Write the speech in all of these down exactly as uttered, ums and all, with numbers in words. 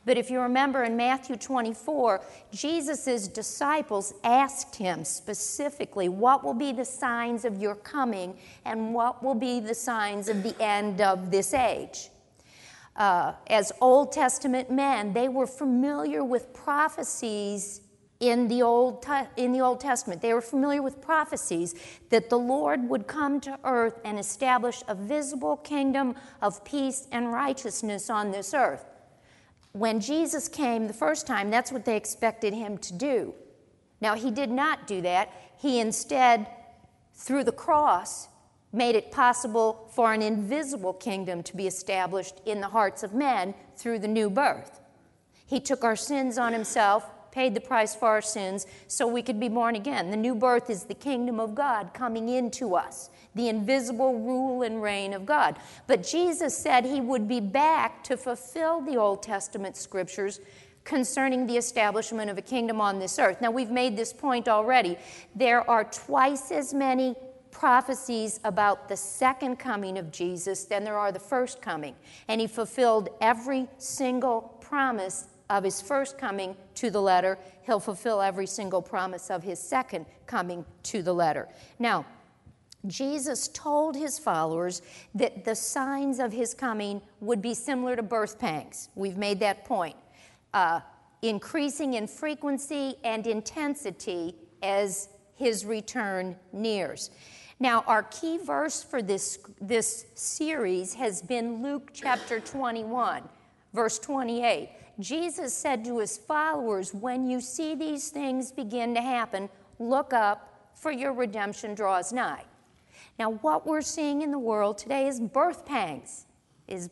But if you remember in Matthew twenty-four, Jesus' disciples asked him specifically, what will be the signs of your coming and what will be the signs of the end of this age? Uh, as Old Testament men, they were familiar with prophecies in the Old in the Old Testament. They were familiar with prophecies that the Lord would come to earth and establish a visible kingdom of peace and righteousness on this earth. When Jesus came the first time, that's what they expected him to do. Now, he did not do that. He instead, through the cross, made it possible for an invisible kingdom to be established in the hearts of men through the new birth. He took our sins on himself, paid the price for our sins, so we could be born again. The new birth is the kingdom of God coming into us, the invisible rule and reign of God. But Jesus said he would be back to fulfill the Old Testament scriptures concerning the establishment of a kingdom on this earth. Now, we've made this point already. There are twice as many prophecies about the second coming of Jesus than there are the first coming. And he fulfilled every single promise of his first coming to the letter. He'll fulfill every single promise of his second coming to the letter. Now, Jesus told his followers that the signs of his coming would be similar to birth pangs. We've made that point. Uh, increasing in frequency and intensity as his return nears. Now, our key verse for this, this series has been Luke chapter twenty-one, verse twenty-eight. Jesus said to his followers, when you see these things begin to happen, look up, for your redemption draws nigh. Now, what we're seeing in the world today is birth pangs. Is,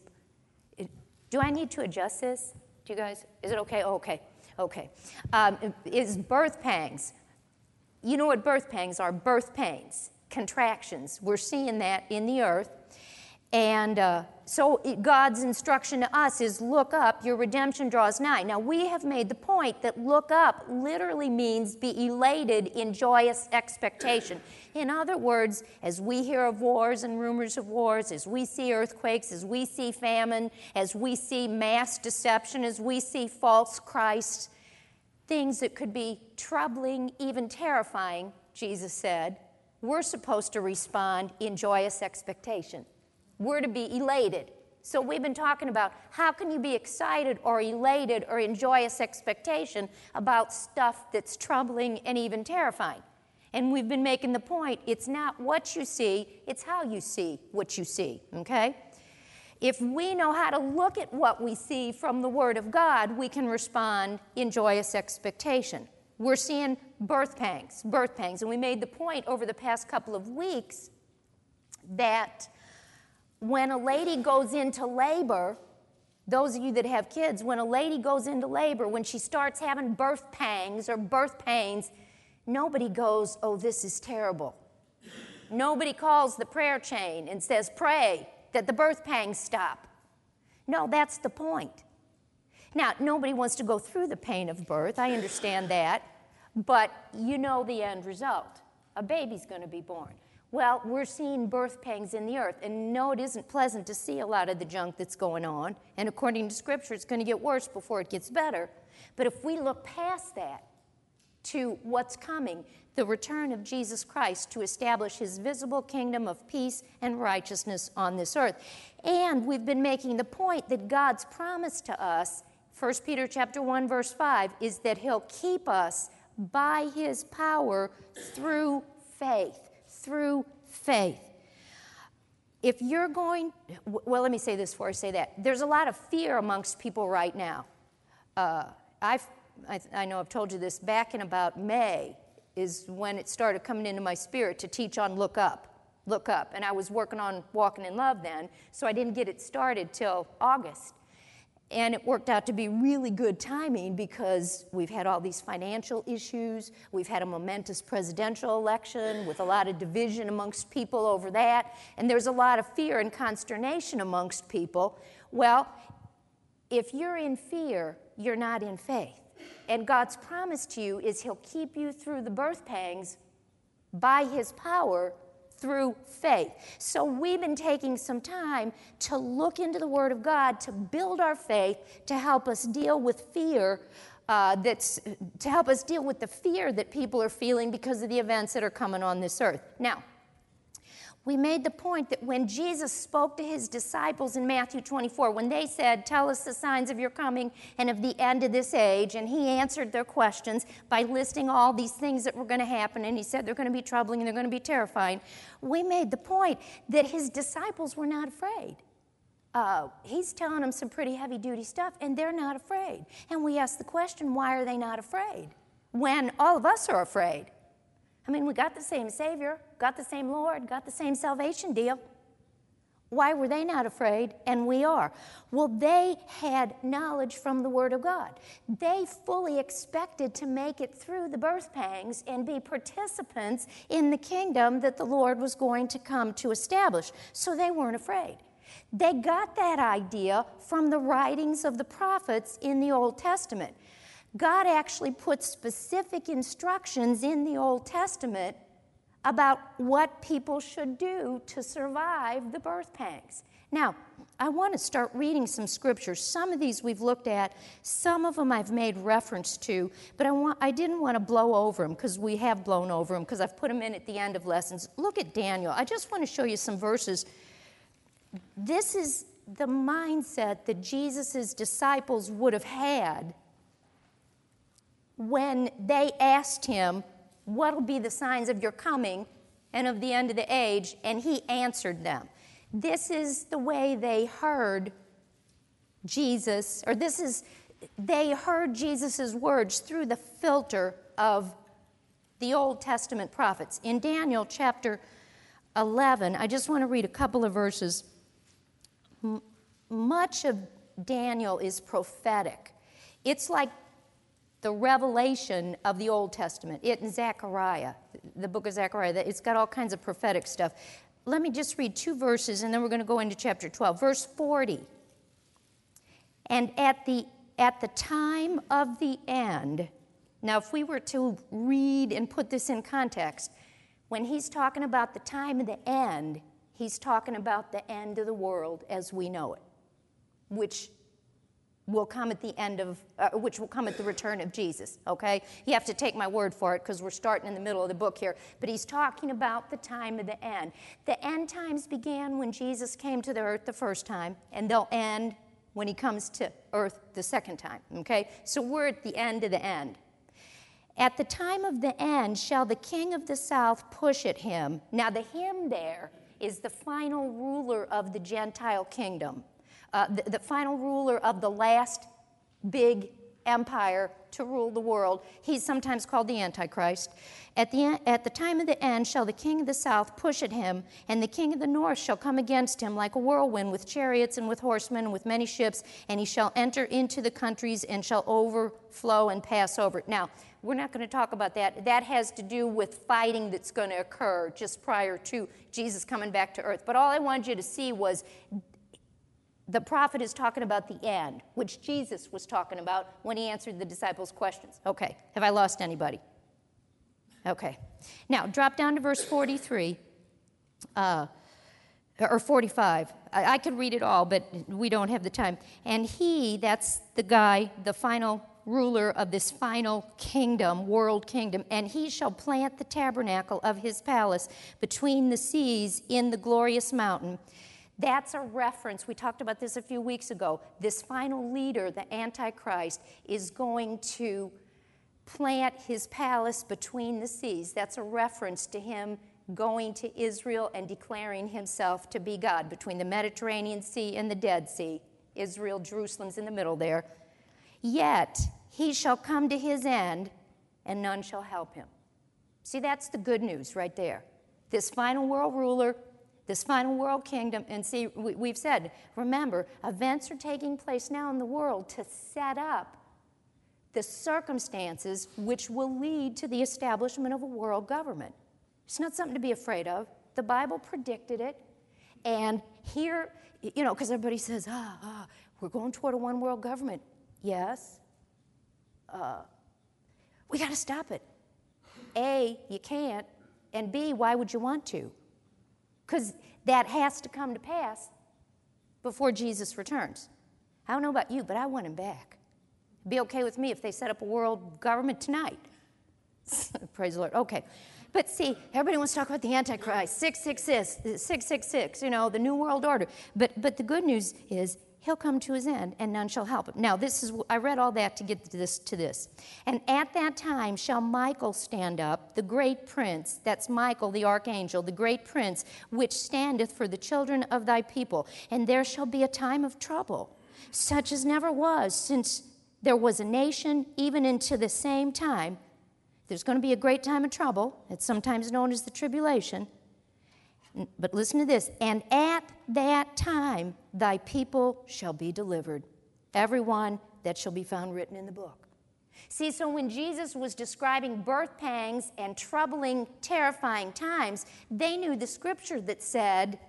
do I need to adjust this? Do you guys, is it okay? Oh, okay, okay. Um, is birth pangs. You know what birth pangs are? Birth pains. Contractions. We're seeing that in the earth. And uh, so it, God's instruction to us is look up, your redemption draws nigh. Now, we have made the point that look up literally means be elated in joyous expectation. In other words, as we hear of wars and rumors of wars, as we see earthquakes, as we see famine, as we see mass deception, as we see false Christs, things that could be troubling, even terrifying, Jesus said, we're supposed to respond in joyous expectation. We're to be elated. So we've been talking about how can you be excited or elated or in joyous expectation about stuff that's troubling and even terrifying. And we've been making the point, it's not what you see, it's how you see what you see, okay? If we know how to look at what we see from the Word of God, we can respond in joyous expectation. We're seeing birth pangs, birth pangs. And we made the point over the past couple of weeks that when a lady goes into labor, those of you that have kids, when a lady goes into labor, when she starts having birth pangs or birth pains, nobody goes, oh, this is terrible. Nobody calls the prayer chain and says, pray that the birth pangs stop. No, that's the point. Now, nobody wants to go through the pain of birth. I understand that. But you know the end result. A baby's going to be born. Well, we're seeing birth pangs in the earth. And no, it isn't pleasant to see a lot of the junk that's going on. And according to Scripture, it's going to get worse before it gets better. But if we look past that to what's coming, the return of Jesus Christ to establish his visible kingdom of peace and righteousness on this earth. And we've been making the point that God's promise to us, First Peter chapter one, verse five, is that he'll keep us by his power through faith, through faith. If you're going, well, let me say this before I say that. There's a lot of fear amongst people right now. Uh, I've, I, I know I've told you this, back in about May is when it started coming into my spirit to teach on look up, look up. And I was working on Walking in Love then, so I didn't get it started till August. And it worked out to be really good timing because we've had all these financial issues. We've had a momentous presidential election with a lot of division amongst people over that. And there's a lot of fear and consternation amongst people. Well, if you're in fear, you're not in faith. And God's promise to you is he'll keep you through the birth pangs by his power through faith. So we've been taking some time to look into the Word of God, to build our faith, to help us deal with fear, uh, that's to help us deal with the fear that people are feeling because of the events that are coming on this earth. Now, we made the point that when Jesus spoke to his disciples in Matthew twenty-four, when they said, tell us the signs of your coming and of the end of this age, and he answered their questions by listing all these things that were going to happen, and he said they're going to be troubling and they're going to be terrifying, we made the point that his disciples were not afraid. Uh, he's telling them some pretty heavy-duty stuff, and they're not afraid. And we asked the question, why are they not afraid? When all of us are afraid. I mean, we got the same Savior, got the same Lord, got the same salvation deal. Why were they not afraid and we are? Well, they had knowledge from the Word of God. They fully expected to make it through the birth pangs and be participants in the kingdom that the Lord was going to come to establish. So they weren't afraid. They got that idea from the writings of the prophets in the Old Testament. God actually put specific instructions in the Old Testament about what people should do to survive the birth pangs. Now, I want to start reading some scriptures. Some of these we've looked at, some of them I've made reference to, but I, want, I didn't want to blow over them because we have blown over them because I've put them in at the end of lessons. Look at Daniel. I just want to show you some verses. This is the mindset that Jesus' disciples would have had when they asked him, what will be the signs of your coming and of the end of the age? And he answered them. This is the way they heard Jesus, or this is, they heard Jesus' words through the filter of the Old Testament prophets. In Daniel chapter eleven, I just want to read a couple of verses. M- much of Daniel is prophetic. It's like the revelation of the Old Testament. It in Zechariah, the book of Zechariah, it's got all kinds of prophetic stuff. Let me just read two verses, and then we're going to go into chapter twelve. Verse forty. And at the, at the time of the end, now if we were to read and put this in context, when he's talking about the time of the end, he's talking about the end of the world as we know it, which will come at the end of, uh, which will come at the return of Jesus, okay? You have to take my word for it because we're starting in the middle of the book here. But he's talking about the time of the end. The end times began when Jesus came to the earth the first time, and they'll end when he comes to earth the second time, okay? So we're at the end of the end. At the time of the end shall the king of the south push at him. Now the him there is the final ruler of the Gentile kingdom. Uh, the, the final ruler of the last big empire to rule the world. He's sometimes called the Antichrist. At the, at the time of the end shall the king of the south push at him, and the king of the north shall come against him like a whirlwind with chariots and with horsemen and with many ships, and he shall enter into the countries and shall overflow and pass over. Now, we're not going to talk about that. That has to do with fighting that's going to occur just prior to Jesus coming back to earth. But all I wanted you to see was the prophet is talking about the end, which Jesus was talking about when he answered the disciples' questions. Okay, have I lost anybody? Okay. Now, drop down to verse forty-three, uh, or forty-five. I, I could read it all, but we don't have the time. And he, that's the guy, the final ruler of this final kingdom, world kingdom, and he shall plant the tabernacle of his palace between the seas in the glorious mountain. That's a reference. We talked about this a few weeks ago. This final leader, the Antichrist, is going to plant his palace between the seas. That's a reference to him going to Israel and declaring himself to be God between the Mediterranean Sea and the Dead Sea. Israel, Jerusalem's in the middle there. Yet he shall come to his end, and none shall help him. See, that's the good news right there. This final world ruler, this final world kingdom, and see, we, we've said, remember, events are taking place now in the world to set up the circumstances which will lead to the establishment of a world government. It's not something to be afraid of. The Bible predicted it, and here, you know, because everybody says, ah, ah, we're going toward a one world government. Yes. Uh, we got to stop it. A, you can't, and B, why would you want to? because that has to come to pass before Jesus returns. I don't know about you, but I want him back. It'd be okay with me if they set up a world government tonight. Praise the Lord. Okay. But see, everybody wants to talk about the Antichrist, six six six, six six six, you know, the New World Order. But but the good news is he'll come to his end, and none shall help him. Now, this is I read all that to get to this. To this. And at that time shall Michael stand up, the great prince, that's Michael the archangel, the great prince, which standeth for the children of thy people. And there shall be a time of trouble, such as never was since there was a nation, even into the same time. There's going to be a great time of trouble. It's sometimes known as the tribulation. But listen to this. And at that time thy people shall be delivered, everyone that shall be found written in the book. See, so when Jesus was describing birth pangs and troubling, terrifying times, they knew the scripture that said,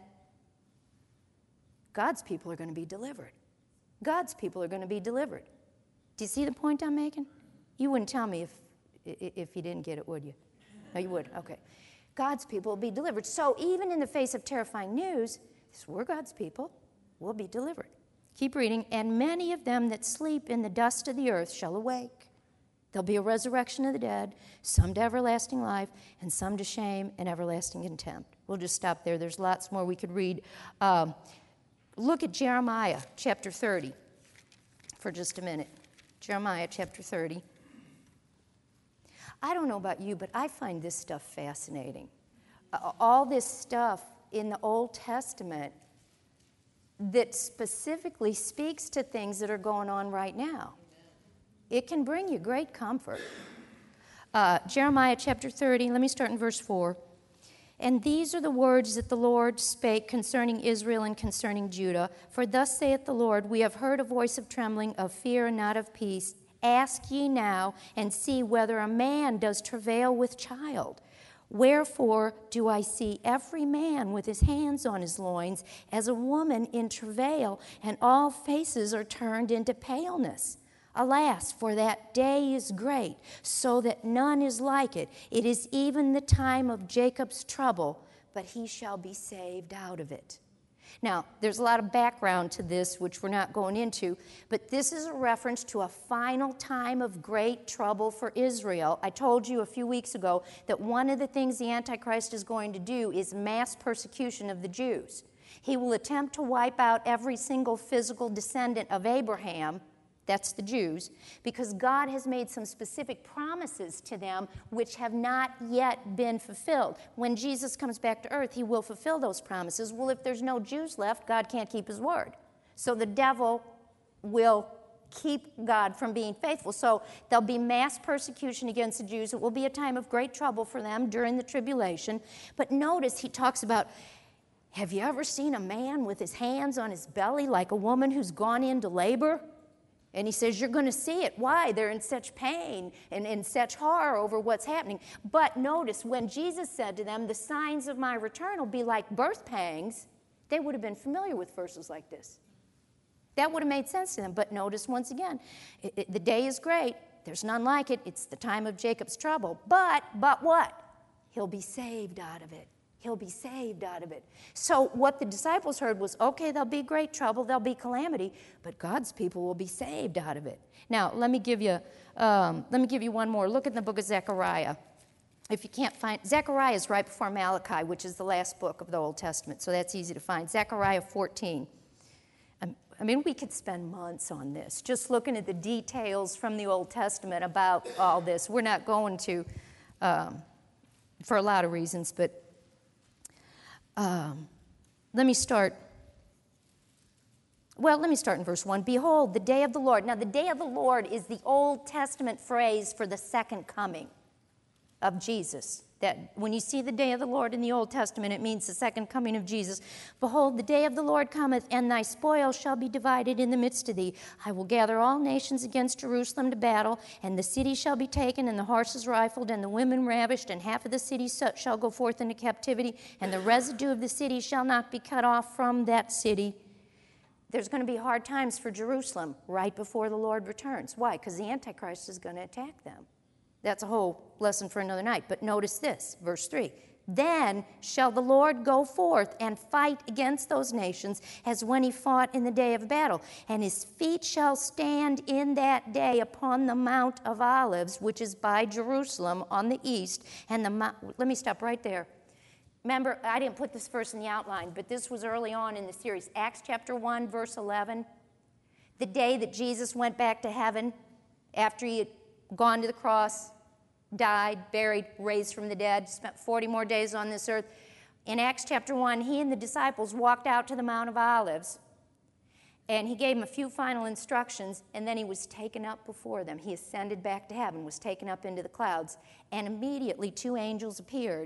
God's people are going to be delivered. God's people are going to be delivered. Do you see the point I'm making? You wouldn't tell me if if you didn't get it, would you? No, you would. Okay. God's people will be delivered. So even in the face of terrifying news, we're God's people. We'll be delivered. Keep reading. And many of them that sleep in the dust of the earth shall awake. There'll be a resurrection of the dead, some to everlasting life, and some to shame and everlasting contempt. We'll just stop there. There's lots more we could read. Um, look at Jeremiah chapter thirty for just a minute. Jeremiah chapter thirty. I don't know about you, but I find this stuff fascinating. Uh, all this stuff in the Old Testament that specifically speaks to things that are going on right now. It can bring you great comfort. Uh, Jeremiah chapter thirty, let me start in verse four. And these are the words that the Lord spake concerning Israel and concerning Judah. For thus saith the Lord, we have heard a voice of trembling, of fear and not of peace. Ask ye now, and see whether a man does travail with child. Wherefore do I see every man with his hands on his loins, as a woman in travail, and all faces are turned into paleness. Alas, for that day is great, so that none is like it. It is even the time of Jacob's trouble, but he shall be saved out of it. Now, there's a lot of background to this, which we're not going into, but this is a reference to a final time of great trouble for Israel. I told you a few weeks ago that one of the things the Antichrist is going to do is mass persecution of the Jews. He will attempt to wipe out every single physical descendant of Abraham, that's the Jews, because God has made some specific promises to them which have not yet been fulfilled. When Jesus comes back to earth, he will fulfill those promises. Well, if there's no Jews left, God can't keep his word. So the devil will keep God from being faithful. So there'll be mass persecution against the Jews. It will be a time of great trouble for them during the tribulation. But notice he talks about, have you ever seen a man with his hands on his belly like a woman who's gone into labor? And he says, you're going to see it. Why? They're in such pain and in such horror over what's happening. But notice, when Jesus said to them, the signs of my return will be like birth pangs, they would have been familiar with verses like this. That would have made sense to them. But notice once again, it, it, the day is great. There's none like it. It's the time of Jacob's trouble. But, but what? He'll be saved out of it. He'll be saved out of it. So what the disciples heard was, okay, there'll be great trouble, there'll be calamity, but God's people will be saved out of it. Now, let me give you, um, let me give you one more. Look at the book of Zechariah. If you can't find, Zechariah is right before Malachi, which is the last book of the Old Testament, so that's easy to find. Zechariah fourteen. I mean, we could spend months on this, just looking at the details from the Old Testament about all this. We're not going to, um, for a lot of reasons, but Um, let me start. Well, let me start in verse one. Behold, the day of the Lord. Now, the day of the Lord is the Old Testament phrase for the second coming of Jesus. That when you see the day of the Lord in the Old Testament, it means the second coming of Jesus. Behold, the day of the Lord cometh, and thy spoil shall be divided in the midst of thee. I will gather all nations against Jerusalem to battle, and the city shall be taken, and the horses rifled, and the women ravished, and half of the city shall go forth into captivity, and the residue of the city shall not be cut off from that city. There's going to be hard times for Jerusalem right before the Lord returns. Why? Because the Antichrist is going to attack them. That's a whole lesson for another night. But notice this, verse three. Then shall the Lord go forth and fight against those nations as when he fought in the day of battle. And his feet shall stand in that day upon the Mount of Olives, which is by Jerusalem on the east. And the mount, let me stop right there. Remember, I didn't put this verse in the outline, but this was early on in the series. Acts chapter one, verse eleven. The day that Jesus went back to heaven after he had gone to the cross, died, buried, raised from the dead, spent forty more days on this earth. In Acts chapter one, he and the disciples walked out to the Mount of Olives, and he gave them a few final instructions, and then he was taken up before them. He ascended back to heaven, was taken up into the clouds, and immediately two angels appeared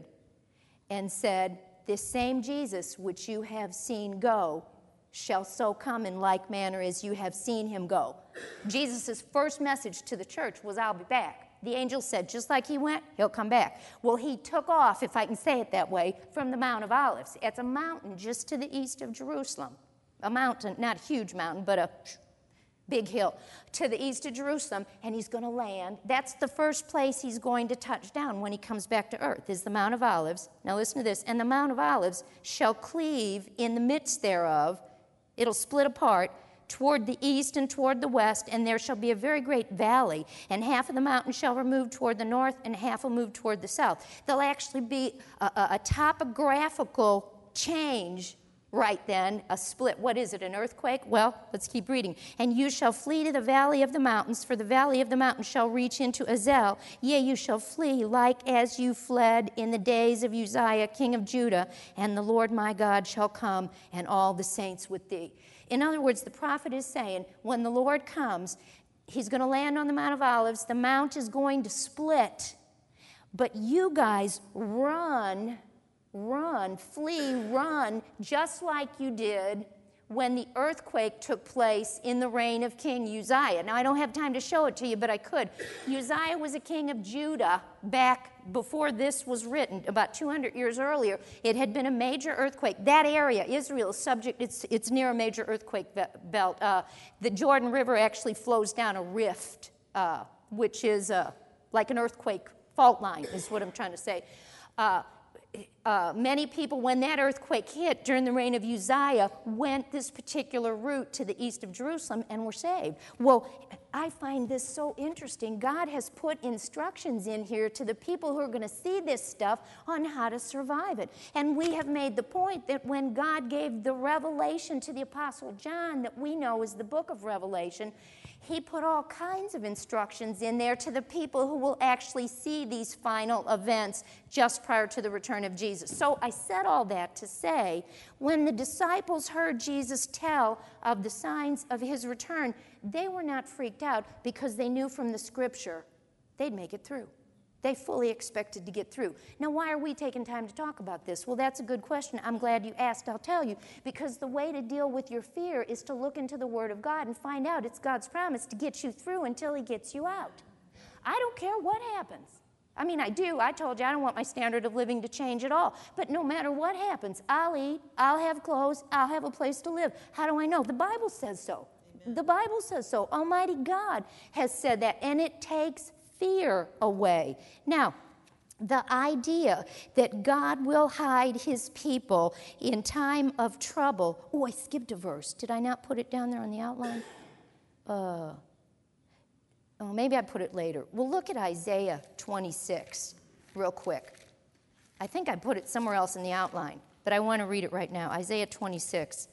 and said, "This same Jesus which you have seen go shall so come in like manner as you have seen him go." Jesus' first message to the church was, "I'll be back." The angel said, just like he went, he'll come back. Well, he took off, if I can say it that way, from the Mount of Olives. It's a mountain just to the east of Jerusalem. A mountain, not a huge mountain, but a big hill to the east of Jerusalem, and he's going to land. That's the first place he's going to touch down when he comes back to earth, is the Mount of Olives. Now listen to this. "And the Mount of Olives shall cleave in the midst thereof." It'll split apart toward the east and toward the west, and there shall be a very great valley, and half of the mountain shall remove toward the north, and half will move toward the south. There'll actually be a, a, a topographical change right then, a split. What is it, an earthquake? Well, let's keep reading. "And you shall flee to the valley of the mountains, for the valley of the mountains shall reach into Azel. Yea, you shall flee like as you fled in the days of Uzziah, king of Judah, and the Lord my God shall come, and all the saints with thee." In other words, the prophet is saying, when the Lord comes, he's going to land on the Mount of Olives. The mount is going to split. But you guys run, run, flee, run, just like you did when the earthquake took place in the reign of King Uzziah. Now, I don't have time to show it to you, but I could. Uzziah was a king of Judah back before this was written, about two hundred years earlier. It had been a major earthquake. That area, Israel, is subject, it's, it's near a major earthquake belt. Uh, the Jordan River actually flows down a rift, uh, which is uh, like an earthquake fault line, is what I'm trying to say. Uh, Uh, many people, when that earthquake hit during the reign of Uzziah, went this particular route to the east of Jerusalem and were saved. Well, I find this so interesting. God has put instructions in here to the people who are going to see this stuff on how to survive it. And we have made the point that when God gave the revelation to the Apostle John that we know is the book of Revelation, he put all kinds of instructions in there to the people who will actually see these final events just prior to the return of Jesus. So I said all that to say, when the disciples heard Jesus tell of the signs of his return, they were not freaked out because they knew from the scripture they'd make it through. They fully expected to get through. Now, why are we taking time to talk about this? Well, that's a good question. I'm glad you asked. I'll tell you. Because the way to deal with your fear is to look into the Word of God and find out it's God's promise to get you through until he gets you out. I don't care what happens. I mean, I do. I told you I don't want my standard of living to change at all. But no matter what happens, I'll eat, I'll have clothes, I'll have a place to live. How do I know? The Bible says so. Amen. The Bible says so. Almighty God has said that, and it takes fear away. Now, the idea that God will hide his people in time of trouble. Oh, I skipped a verse. Did I not put it down there on the outline? Uh, oh, maybe I put it later. Well, look at Isaiah twenty-six real quick. I think I put it somewhere else in the outline, but I want to read it right now. Isaiah twenty-six.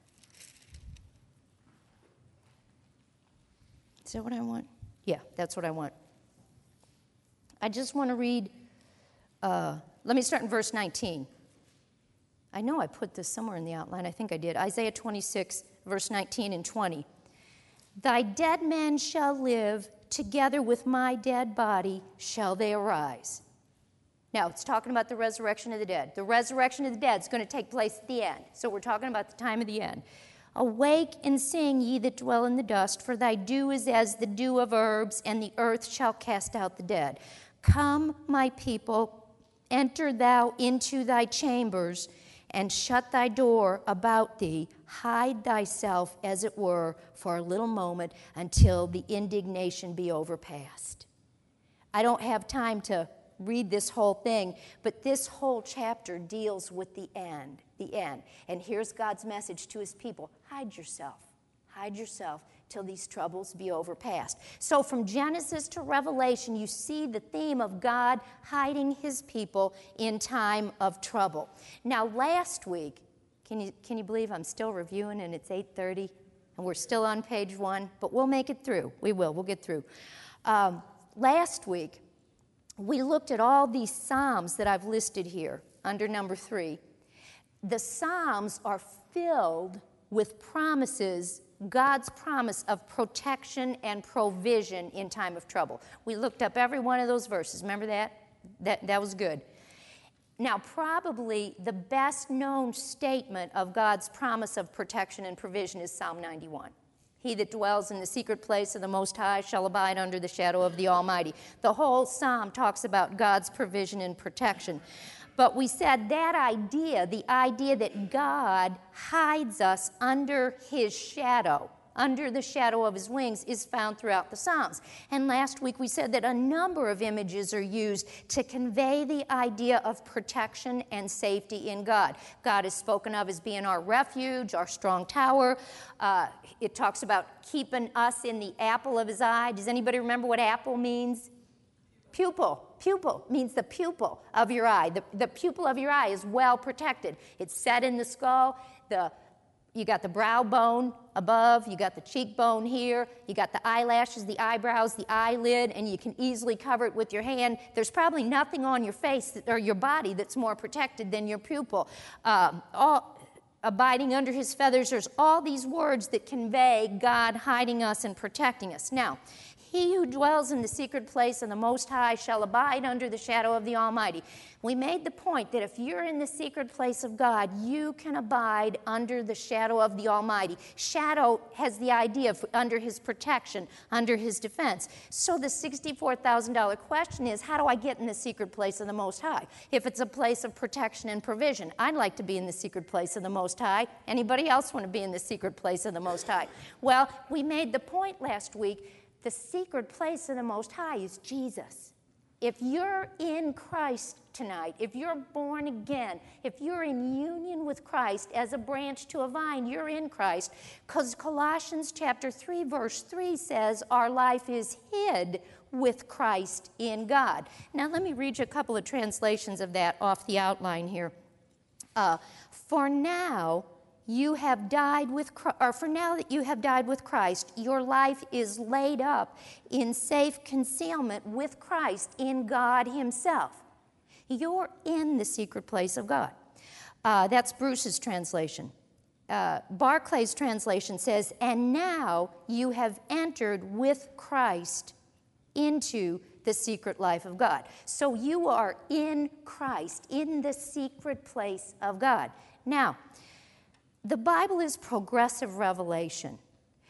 Is that what I want? Yeah, that's what I want. I just want to read, uh, let me start in verse nineteen. I know I put this somewhere in the outline. I think I did. Isaiah twenty-six, verse nineteen and twenty. Thy dead men shall live, together with my dead body shall they arise. Now, it's talking about the resurrection of the dead. The resurrection of the dead is going to take place at the end. So we're talking about the time of the end. Awake and sing, ye that dwell in the dust, for thy dew is as the dew of herbs, and the earth shall cast out the dead. Come, my people, enter thou into thy chambers, and shut thy door about thee. Hide thyself, as it were, for a little moment, until the indignation be overpast. I don't have time to read this whole thing, but this whole chapter deals with the end, the end. And here's God's message to his people. Hide yourself. Hide yourself till these troubles be overpassed. So from Genesis to Revelation, you see the theme of God hiding his people in time of trouble. Now, last week, can you, can you believe I'm still reviewing and it's eight thirty? And we're still on page one, but we'll make it through. We will. We'll get through. Um, last week, we looked at all these Psalms that I've listed here under number three. The Psalms are filled with promises, God's promise of protection and provision in time of trouble. We looked up every one of those verses. Remember that? That, that was good. Now, probably the best known statement of God's promise of protection and provision is Psalm ninety-one. He that dwells in the secret place of the Most High shall abide under the shadow of the Almighty. The whole psalm talks about God's provision and protection. But we said that idea, the idea that God hides us under his shadow, under the shadow of his wings, is found throughout the Psalms. And last week we said that a number of images are used to convey the idea of protection and safety in God. God is spoken of as being our refuge, our strong tower. Uh, it talks about keeping us in the apple of his eye. Does anybody remember what apple means? Pupil. Pupil means the pupil of your eye. The, the pupil of your eye is well protected. It's set in the skull. The You got the brow bone above, you got the cheekbone here, you got the eyelashes, the eyebrows, the eyelid, and you can easily cover it with your hand. There's probably nothing on your face that, or your body that's more protected than your pupil. Um, all, abiding under his feathers, there's all these words that convey God hiding us and protecting us. Now, he who dwells in the secret place of the Most High shall abide under the shadow of the Almighty. We made the point that if you're in the secret place of God, you can abide under the shadow of the Almighty. Shadow has the idea of under his protection, under his defense. So the sixty-four thousand dollars question is, how do I get in the secret place of the Most High? If it's a place of protection and provision, I'd like to be in the secret place of the Most High. Anybody else want to be in the secret place of the Most High? Well, we made the point last week. The secret place of the Most High is Jesus. If you're in Christ tonight, if you're born again, if you're in union with Christ as a branch to a vine, you're in Christ. Because Colossians chapter three, verse three says our life is hid with Christ in God. Now let me read you a couple of translations of that off the outline here. Uh, For now, you have died with Christ, or for now that you have died with Christ, your life is laid up in safe concealment with Christ in God himself. You're in the secret place of God. Uh, that's Bruce's translation. Uh, Barclay's translation says, and now you have entered with Christ into the secret life of God. So you are in Christ, in the secret place of God. Now, the Bible is progressive revelation.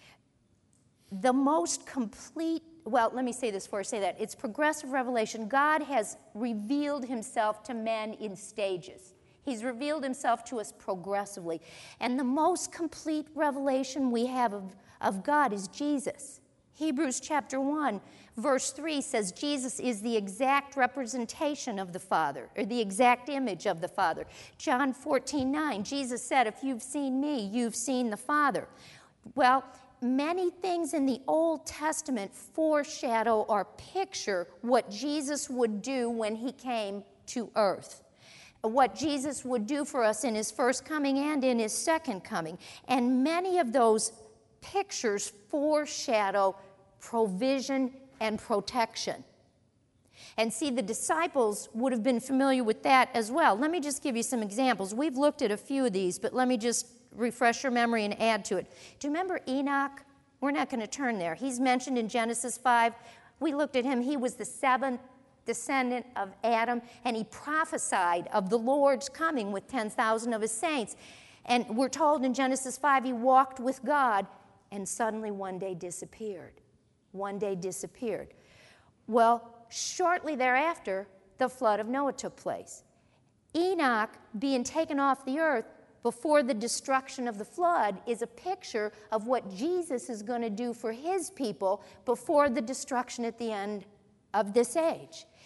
The most complete, well, let me say this before I say that. It's progressive revelation. God has revealed himself to men in stages. He's revealed himself to us progressively. And the most complete revelation we have of, of God is Jesus. Hebrews chapter one, verse three says Jesus is the exact representation of the Father, or the exact image of the Father. John fourteen nine, Jesus said, if you've seen me, you've seen the Father. Well, many things in the Old Testament foreshadow or picture what Jesus would do when he came to earth. What Jesus would do for us in his first coming and in his second coming. And many of those pictures foreshadow provision and protection. And see, the disciples would have been familiar with that as well. Let me just give you some examples. We've looked at a few of these, but let me just refresh your memory and add to it. Do you remember Enoch? We're not going to turn there. He's mentioned in Genesis five. We looked at him. He was the seventh descendant of Adam, and he prophesied of the Lord's coming with ten thousand of his saints. And we're told in Genesis five, he walked with God and suddenly one day disappeared. One day disappeared. Well, shortly thereafter, the flood of Noah took place. Enoch being taken off the earth before the destruction of the flood is a picture of what Jesus is going to do for his people before the destruction at the end of this age.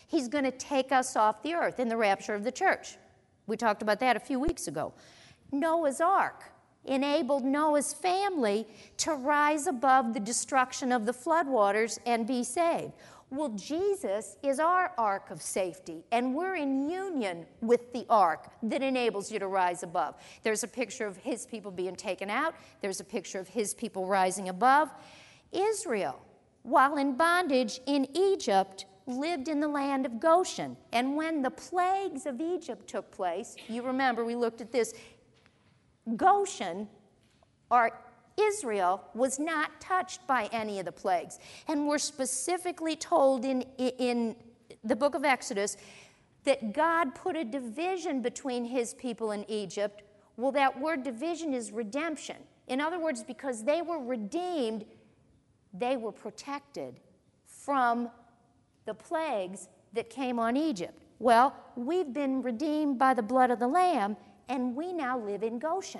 He's going to take us off the earth in the rapture of the church. We talked about that a few weeks ago. Noah's Ark enabled Noah's family to rise above the destruction of the floodwaters and be saved. Well, Jesus is our ark of safety, and we're in union with the ark that enables you to rise above. There's a picture of his people being taken out. There's a picture of his people rising above. Israel, while in bondage in Egypt, lived in the land of Goshen. And when the plagues of Egypt took place, you remember we looked at this, Goshen, or Israel, was not touched by any of the plagues. And we're specifically told in, in the book of Exodus that God put a division between his people and Egypt. Well, that word division is redemption. In other words, because they were redeemed, they were protected from the plagues that came on Egypt. Well, we've been redeemed by the blood of the Lamb, and we now live in Goshen.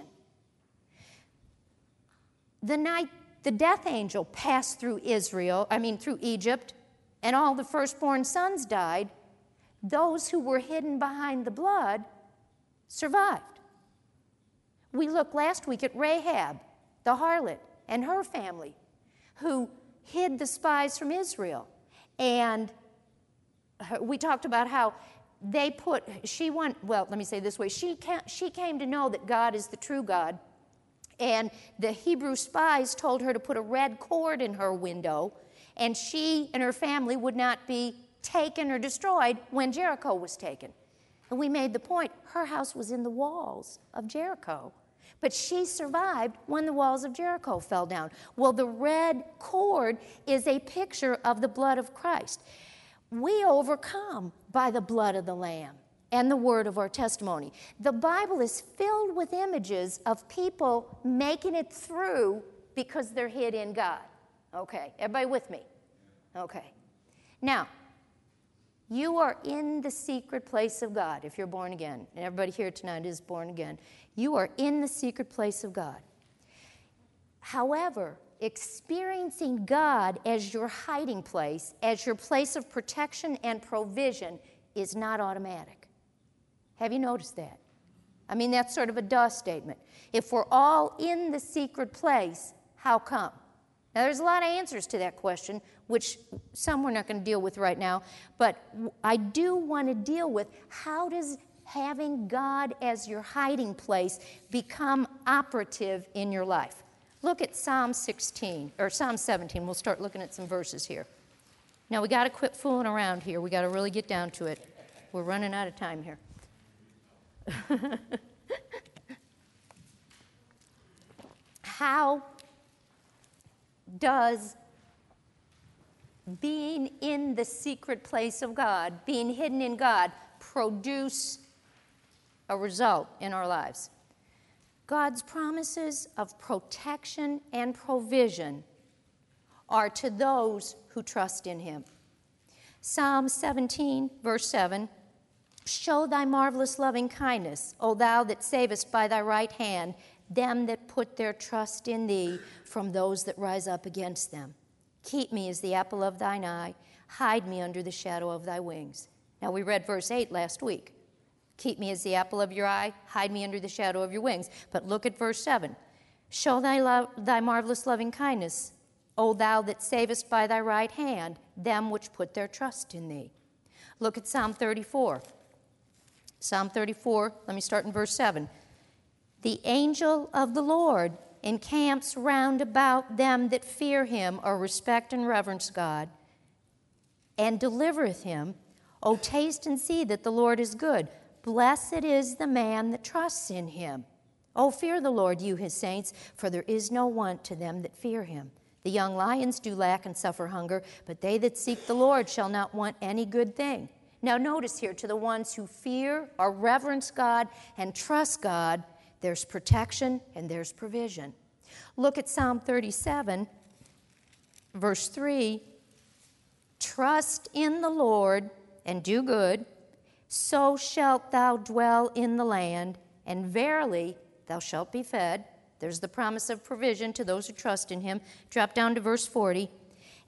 The night the death angel passed through Israel, I mean through Egypt, and all the firstborn sons died, those who were hidden behind the blood survived. We looked last week at Rahab, the harlot, and her family, who hid the spies from Israel. And we talked about how they put, she went, well, let me say it this way, she, she came to know that God is the true God. And the Hebrew spies told her to put a red cord in her window, and she and her family would not be taken or destroyed when Jericho was taken. And we made the point, her house was in the walls of Jericho, but she survived when the walls of Jericho fell down. Well, the red cord is a picture of the blood of Christ. We overcome by the blood of the Lamb and the word of our testimony. The Bible is filled with images of people making it through because they're hid in God. Okay, everybody with me? Okay. Now, you are in the secret place of God if you're born again. And everybody here tonight is born again. You are in the secret place of God. However, experiencing God as your hiding place, as your place of protection and provision, is not automatic. Have you noticed that? I mean, that's sort of a duh statement. If we're all in the secret place, how come? Now, there's a lot of answers to that question, which some we're not going to deal with right now, but I do want to deal with how does having God as your hiding place become operative in your life. Look at Psalm sixteen, or Psalm seventeen. We'll start looking at some verses here. Now, we got to quit fooling around here. We got to really get down to it. We're running out of time here. How does being in the secret place of God, being hidden in God, produce a result in our lives? God's promises of protection and provision are to those who trust in him. Psalm seventeen, verse seven, show thy marvelous loving kindness, O thou that savest by thy right hand them that put their trust in thee from those that rise up against them. Keep me as the apple of thine eye. Hide me under the shadow of thy wings. Now, we read verse eight last week. Keep me as the apple of your eye. Hide me under the shadow of your wings. But look at verse seven. Show thy, love, thy marvelous loving kindness, O thou that savest by thy right hand them which put their trust in thee. Look at Psalm thirty-four. Psalm thirty-four, let me start in verse seven. The angel of the Lord encamps round about them that fear him, or respect and reverence God, and delivereth him. O taste and see that the Lord is good. Blessed is the man that trusts in him. O fear the Lord, you his saints, for there is no want to them that fear him. The young lions do lack and suffer hunger, but they that seek the Lord shall not want any good thing. Now notice here, to the ones who fear or reverence God and trust God, there's protection and there's provision. Look at Psalm thirty-seven, verse three. Trust in the Lord and do good, so shalt thou dwell in the land, and verily thou shalt be fed. There's the promise of provision to those who trust in him. Drop down to verse forty.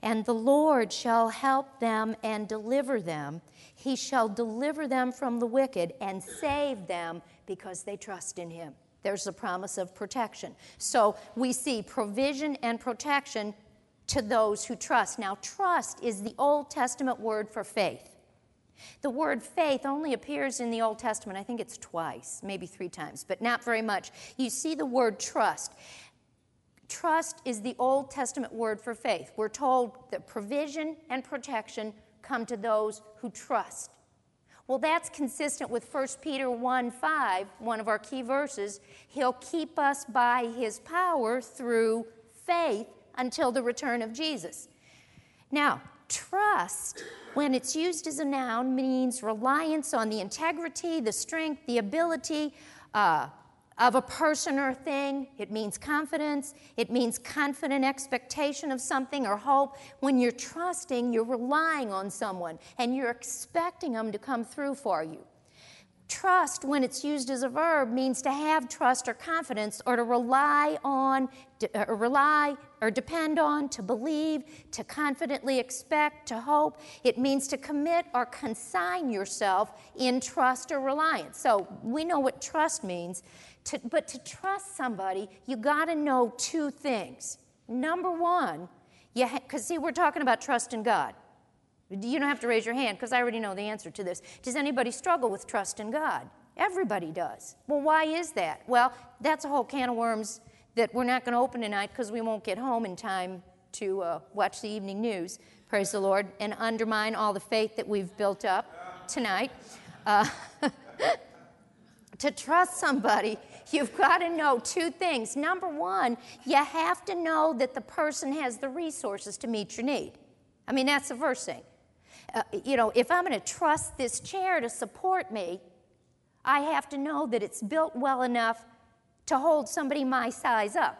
And the Lord shall help them and deliver them. He shall deliver them from the wicked and save them because they trust in him. There's a promise of protection. So we see provision and protection to those who trust. Now, trust is the Old Testament word for faith. The word faith only appears in the Old Testament, I think it's twice, maybe three times, but not very much. You see the word trust. Trust is the Old Testament word for faith. We're told that provision and protection come to those who trust. Well, that's consistent with First Peter one five, one of our key verses. He'll keep us by his power through faith until the return of Jesus. Now, trust, when it's used as a noun, means reliance on the integrity, the strength, the ability uh, of a person or a thing. It means confidence. It means confident expectation of something or hope. When you're trusting, you're relying on someone, and you're expecting them to come through for you. Trust, when it's used as a verb, means to have trust or confidence, or to rely on, or rely or depend on, to believe, to confidently expect, to hope. It means to commit or consign yourself in trust or reliance. So we know what trust means, to, but to trust somebody, you got to know two things. Number one, you because ha- see, we're talking about trust in God. You don't have to raise your hand because I already know the answer to this. Does anybody struggle with trust in God? Everybody does. Well, why is that? Well, that's a whole can of worms that we're not going to open tonight because we won't get home in time to uh, watch the evening news, praise the Lord, and undermine all the faith that we've built up tonight. Uh, to trust somebody, you've got to know two things. Number one, you have to know that the person has the resources to meet your need. I mean, that's the first thing. Uh, you know, if I'm going to trust this chair to support me, I have to know that it's built well enough to hold somebody my size up.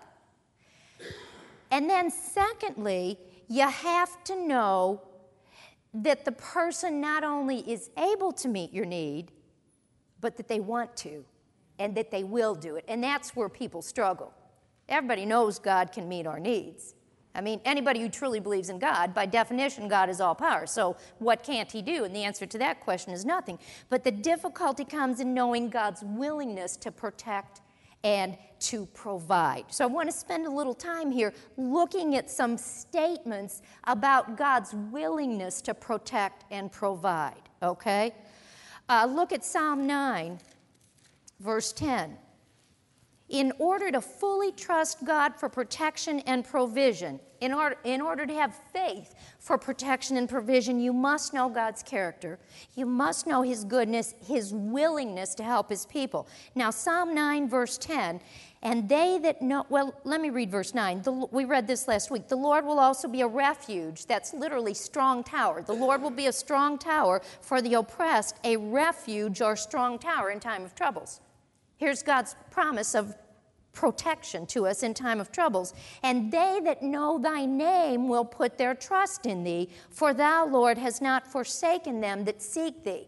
And then secondly, you have to know that the person not only is able to meet your need, but that they want to, and that they will do it. And that's where people struggle. Everybody knows God can meet our needs. I mean, anybody who truly believes in God, by definition, God is all power. So what can't he do? And the answer to that question is nothing. But the difficulty comes in knowing God's willingness to protect and to provide. So I want to spend a little time here looking at some statements about God's willingness to protect and provide, okay? Uh, look at Psalm nine, verse ten. In order to fully trust God for protection and provision, in order, in order to have faith for protection and provision, you must know God's character. You must know his goodness, his willingness to help his people. Now, Psalm nine, verse ten, and they that know, well, let me read verse nine. The, we read this last week. The Lord will also be a refuge. That's literally strong tower. The Lord will be a strong tower for the oppressed, a refuge or strong tower in time of troubles. Here's God's promise of protection to us in time of troubles. And they that know thy name will put their trust in thee, for thou, Lord, hast not forsaken them that seek thee.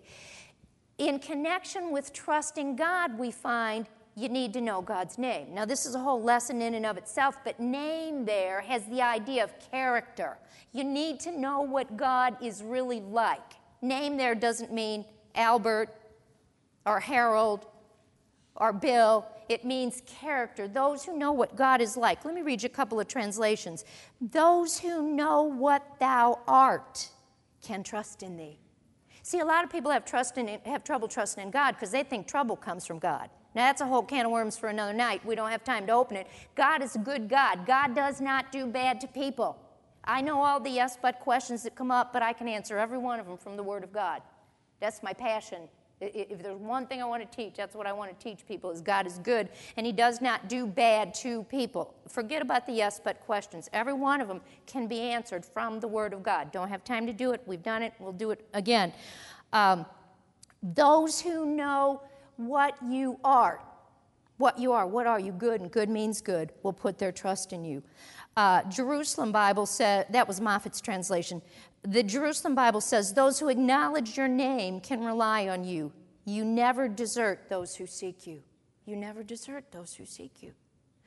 In connection with trusting God, we find you need to know God's name. Now, this is a whole lesson in and of itself, but name there has the idea of character. You need to know what God is really like. Name there doesn't mean Albert or Harold or Bill. It means character. Those who know what God is like. Let me read you a couple of translations. Those who know what thou art can trust in thee. See, a lot of people have trust in have trouble trusting in God because they think trouble comes from God. Now, that's a whole can of worms for another night. We don't have time to open it. God is a good God. God does not do bad to people. I know all the yes but questions that come up, but I can answer every one of them from the Word of God. That's my passion. If there's one thing I want to teach, that's what I want to teach people, is God is good, and he does not do bad to people. Forget about the yes but questions. Every one of them can be answered from the Word of God. Don't have time to do it. We've done it. We'll do it again. Um, those who know what you are, what you are, what are you? Good, and good means good, will put their trust in you. Uh, Jerusalem Bible said, that was Moffat's translation. The Jerusalem Bible says, those who acknowledge your name can rely on you. You never desert those who seek you. You never desert those who seek you.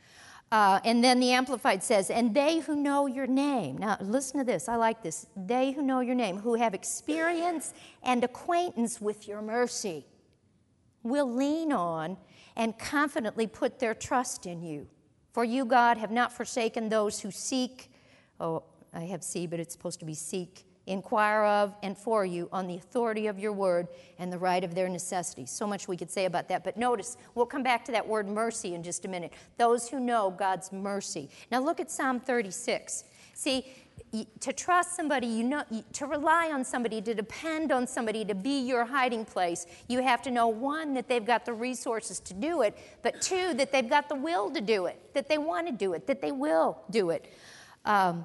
Uh, and then the Amplified says, and they who know your name. Now, listen to this. I like this. They who know your name, who have experience and acquaintance with your mercy, will lean on and confidently put their trust in you. For you, God, have not forsaken those who seek. Oh, I have see, but it's supposed to be seek. Inquire of and for you on the authority of your word and the right of their necessities. So much we could say about that. But notice, we'll come back to that word mercy in just a minute. Those who know God's mercy. Now look at Psalm thirty-six. See, to trust somebody, you know, to rely on somebody, to depend on somebody to be your hiding place, you have to know, one, that they've got the resources to do it, but two, that they've got the will to do it, that they want to do it, that they will do it. Um,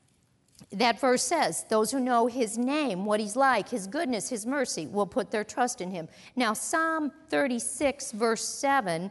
That verse says, those who know his name, what he's like, his goodness, his mercy, will put their trust in him. Now, Psalm thirty-six, verse seven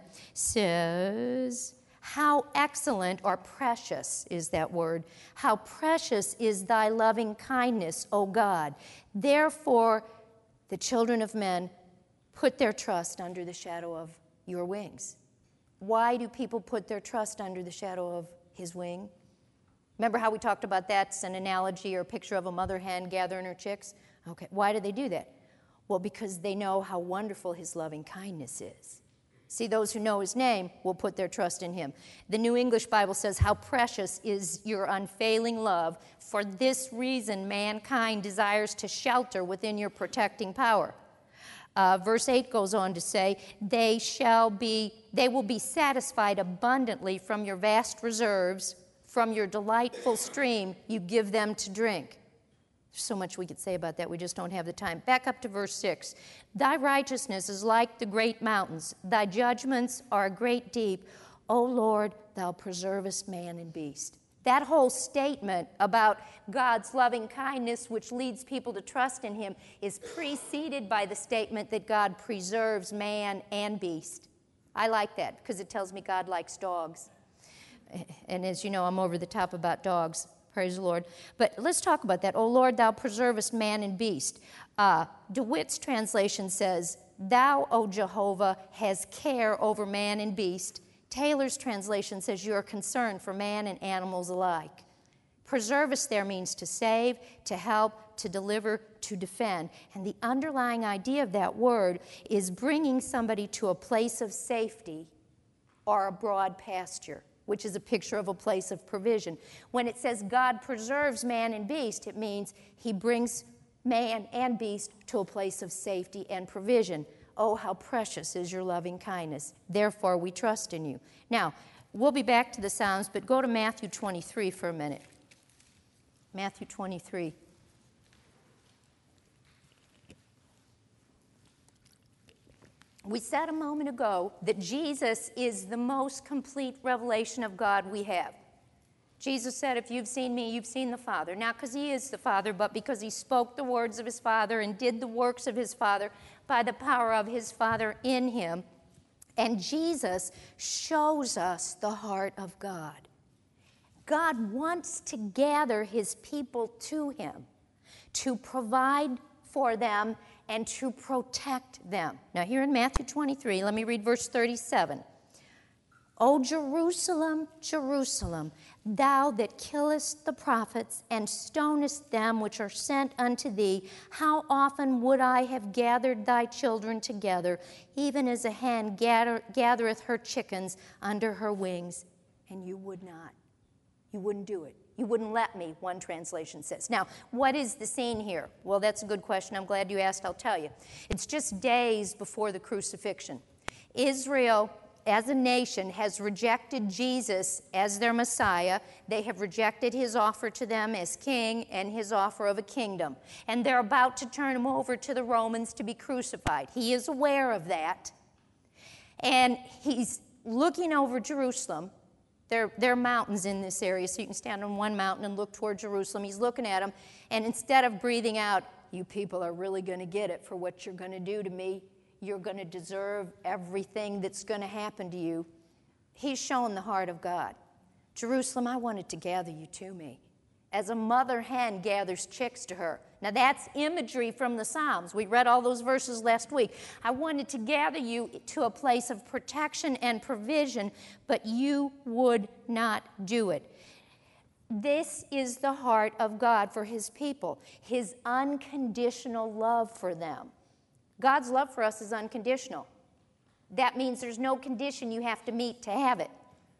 says, how excellent or precious is that word. How precious is thy loving kindness, O God. Therefore, the children of men put their trust under the shadow of your wings. Why do people put their trust under the shadow of his wing? Remember how we talked about that? It's an analogy or a picture of a mother hen gathering her chicks. Okay, why do they do that? Well, because they know how wonderful his loving kindness is. See, those who know his name will put their trust in him. The New English Bible says, how precious is your unfailing love. For this reason, mankind desires to shelter within your protecting power. Uh, verse eight goes on to say, they shall be, they will be satisfied abundantly from your vast reserves. From your delightful stream, you give them to drink. There's so much we could say about that. We just don't have the time. Back up to verse six. Thy righteousness is like the great mountains. Thy judgments are a great deep. O Lord, thou preservest man and beast. That whole statement about God's loving kindness, which leads people to trust in him, is preceded by the statement that God preserves man and beast. I like that because it tells me God likes dogs. And as you know, I'm over the top about dogs. Praise the Lord. But let's talk about that. O Lord, thou preservest man and beast. Uh, DeWitt's translation says, thou, O Jehovah, has care over man and beast. Taylor's translation says, you are concerned for man and animals alike. Preservest there means to save, to help, to deliver, to defend. And the underlying idea of that word is bringing somebody to a place of safety or a broad pasture, which is a picture of a place of provision. When it says God preserves man and beast, it means he brings man and beast to a place of safety and provision. Oh, how precious is your loving kindness. Therefore, we trust in you. Now, we'll be back to the Psalms, but go to Matthew twenty-three for a minute. Matthew twenty-three. We said a moment ago that Jesus is the most complete revelation of God we have. Jesus said, if you've seen me, you've seen the Father. Not because he is the Father, but because he spoke the words of his Father and did the works of his Father by the power of his Father in him. And Jesus shows us the heart of God. God wants to gather his people to him, to provide for them and to protect them. Now here in Matthew twenty-three, let me read verse thirty-seven. O Jerusalem, Jerusalem, thou that killest the prophets and stonest them which are sent unto thee, how often would I have gathered thy children together, even as a hen gather, gathereth her chickens under her wings, and you would not. You wouldn't do it. You wouldn't let me, one translation says. Now, what is the scene here? Well, that's a good question. I'm glad you asked. I'll tell you. It's just days before the crucifixion. Israel, as a nation, has rejected Jesus as their Messiah. They have rejected his offer to them as king and his offer of a kingdom. And they're about to turn him over to the Romans to be crucified. He is aware of that. And he's looking over Jerusalem. There, there are mountains in this area, so you can stand on one mountain and look toward Jerusalem. He's looking at them, and instead of breathing out, you people are really going to get it for what you're going to do to me, you're going to deserve everything that's going to happen to you, he's shown the heart of God. Jerusalem, I wanted to gather you to me. as a mother hen gathers chicks to her. Now that's imagery from the Psalms. We read all those verses last week. I wanted to gather you to a place of protection and provision, but you would not do it. This is the heart of God for his people, his unconditional love for them. God's love for us is unconditional. That means there's no condition you have to meet to have it.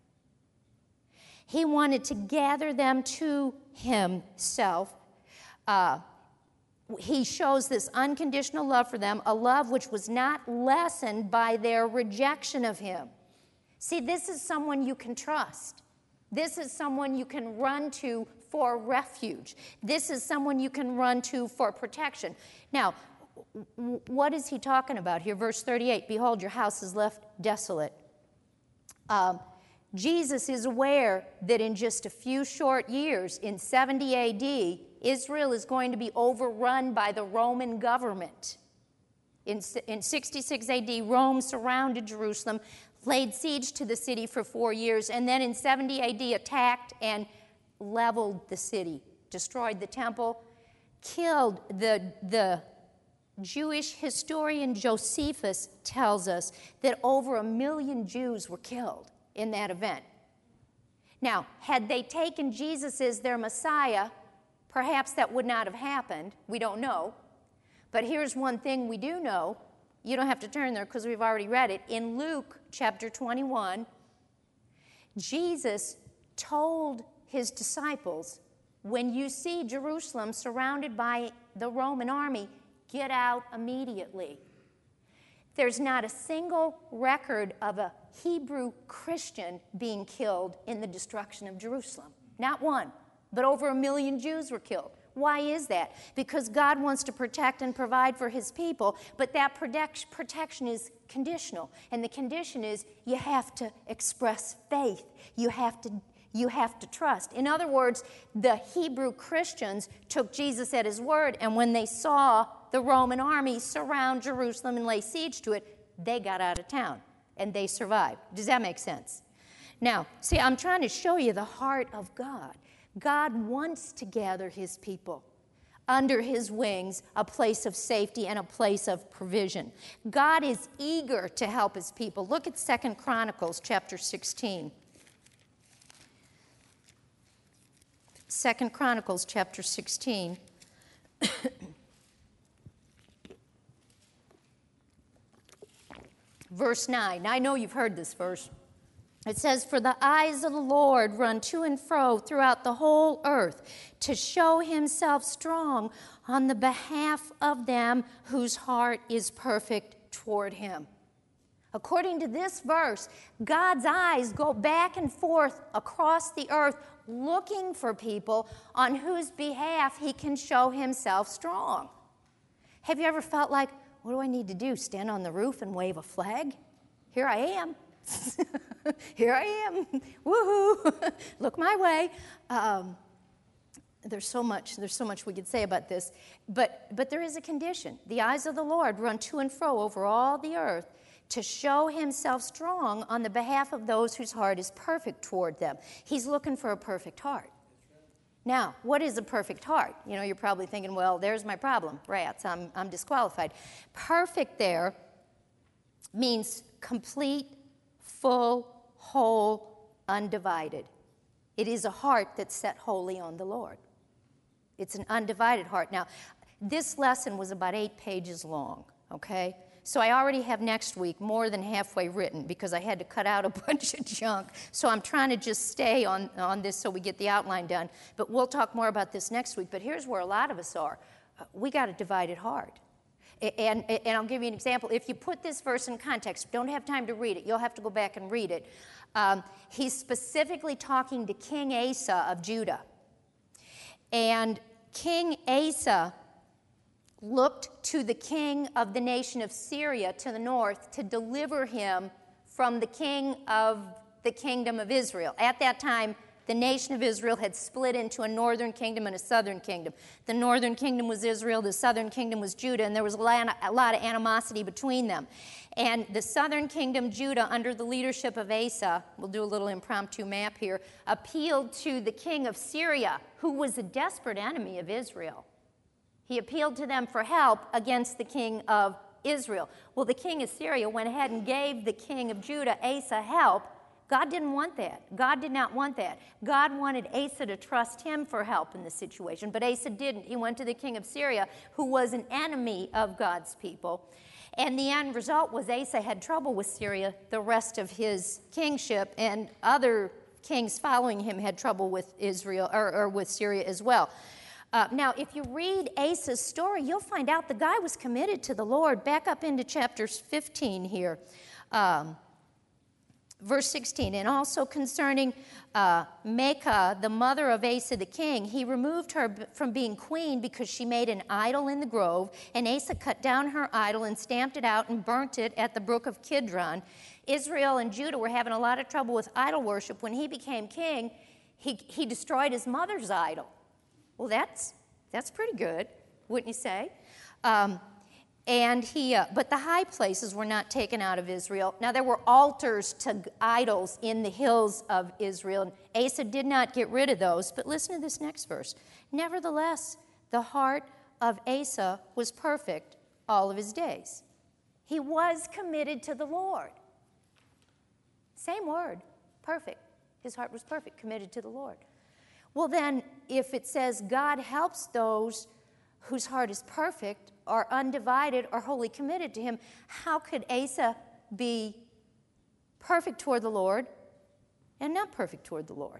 He wanted to gather them to himself. Uh, he shows this unconditional love for them, a love which was not lessened by their rejection of him. See, this is someone you can trust. This is someone you can run to for refuge. This is someone you can run to for protection. Now, what is he talking about here? Verse thirty-eight, behold, your house is left desolate. Um, Jesus is aware that in just a few short years, in seventy A D, Israel is going to be overrun by the Roman government. In, in sixty-six A D, Rome surrounded Jerusalem, laid siege to the city for four years, and then in seventy A D attacked and leveled the city, destroyed the temple, killed the, the Jewish historian Josephus tells us that over a million Jews were killed in that event. Now, had they taken Jesus as their Messiah, perhaps that would not have happened. We don't know. But here's one thing we do know. You don't have to turn there because we've already read it. In Luke chapter twenty-one, Jesus told his disciples, when you see Jerusalem surrounded by the Roman army, get out immediately. There's not a single record of a Hebrew Christian being killed in the destruction of Jerusalem. Not one. But over a million Jews were killed. Why is that? Because God wants to protect and provide for his people, but that protect, protection is conditional. And the condition is you have to express faith. You have to You have to trust. In other words, the Hebrew Christians took Jesus at his word, and when they saw the Roman army surround Jerusalem and lay siege to it, they got out of town, and they survived. Does that make sense? Now, see, I'm trying to show you the heart of God. God wants to gather his people under his wings, a place of safety and a place of provision. God is eager to help his people. Look at Second Chronicles chapter sixteen. Second Chronicles chapter sixteen. Verse nine. Now, I know you've heard this verse. It says, for the eyes of the Lord run to and fro throughout the whole earth to show himself strong on the behalf of them whose heart is perfect toward him. According to this verse, God's eyes go back and forth across the earth looking for people on whose behalf he can show himself strong. Have you ever felt like, what do I need to do? Stand on the roof and wave a flag? Here I am. Here I am. Woohoo. Look my way. Um, there's so much, there's so much we could say about this. But, but there is a condition. The eyes of the Lord run to and fro over all the earth to show himself strong on the behalf of those whose heart is perfect toward them. He's looking for a perfect heart. Now, what is a perfect heart? You know, you're probably thinking, well, there's my problem. Rats, I'm, I'm disqualified. Perfect there means complete, full, whole, undivided. It is a heart that's set wholly on the Lord. It's an undivided heart. Now, this lesson was about eight pages long, okay? So I already have next week more than halfway written because I had to cut out a bunch of junk. So I'm trying to just stay on, on this so we get the outline done. But we'll talk more about this next week. But here's where a lot of us are. We got a divided heart. And, and I'll give you an example. If you put this verse in context, don't have time to read it. You'll have to go back and read it. Um, he's specifically talking to King Asa of Judah. And King Asa looked to the king of the nation of Syria to the north to deliver him from the king of the kingdom of Israel. At that time, the nation of Israel had split into a northern kingdom and a southern kingdom. The northern kingdom was Israel, the southern kingdom was Judah, and there was a lot, a lot of animosity between them. And the southern kingdom, Judah, under the leadership of Asa, we'll do a little impromptu map here, appealed to the king of Syria, who was a desperate enemy of Israel. He appealed to them for help against the king of Israel. Well, the king of Syria went ahead and gave the king of Judah, Asa, help. God didn't want that. God did not want that. God wanted Asa to trust him for help in the situation, but Asa didn't. He went to the king of Syria, who was an enemy of God's people. And the end result was Asa had trouble with Syria the rest of his kingship, and other kings following him had trouble with Israel or, or with Syria as well. Uh, now, if you read Asa's story, you'll find out the guy was committed to the Lord. Back up into chapter fifteen here. Um, Verse sixteen, and also concerning uh, Maacah, the mother of Asa the king, he removed her b- from being queen because she made an idol in the grove, and Asa cut down her idol and stamped it out and burnt it at the brook of Kidron. Israel and Judah were having a lot of trouble with idol worship. When he became king, he, he destroyed his mother's idol. Well, that's, that's pretty good, wouldn't you say? Um, And he, uh, but the high places were not taken out of Israel. Now there were altars to idols in the hills of Israel, and Asa did not get rid of those. But listen to this next verse. Nevertheless, the heart of Asa was perfect all of his days. He was committed to the Lord. Same word, perfect. His heart was perfect, committed to the Lord. Well then, if it says God helps those whose heart is perfect, or undivided, or wholly committed to him, how could Asa be perfect toward the Lord and not perfect toward the Lord?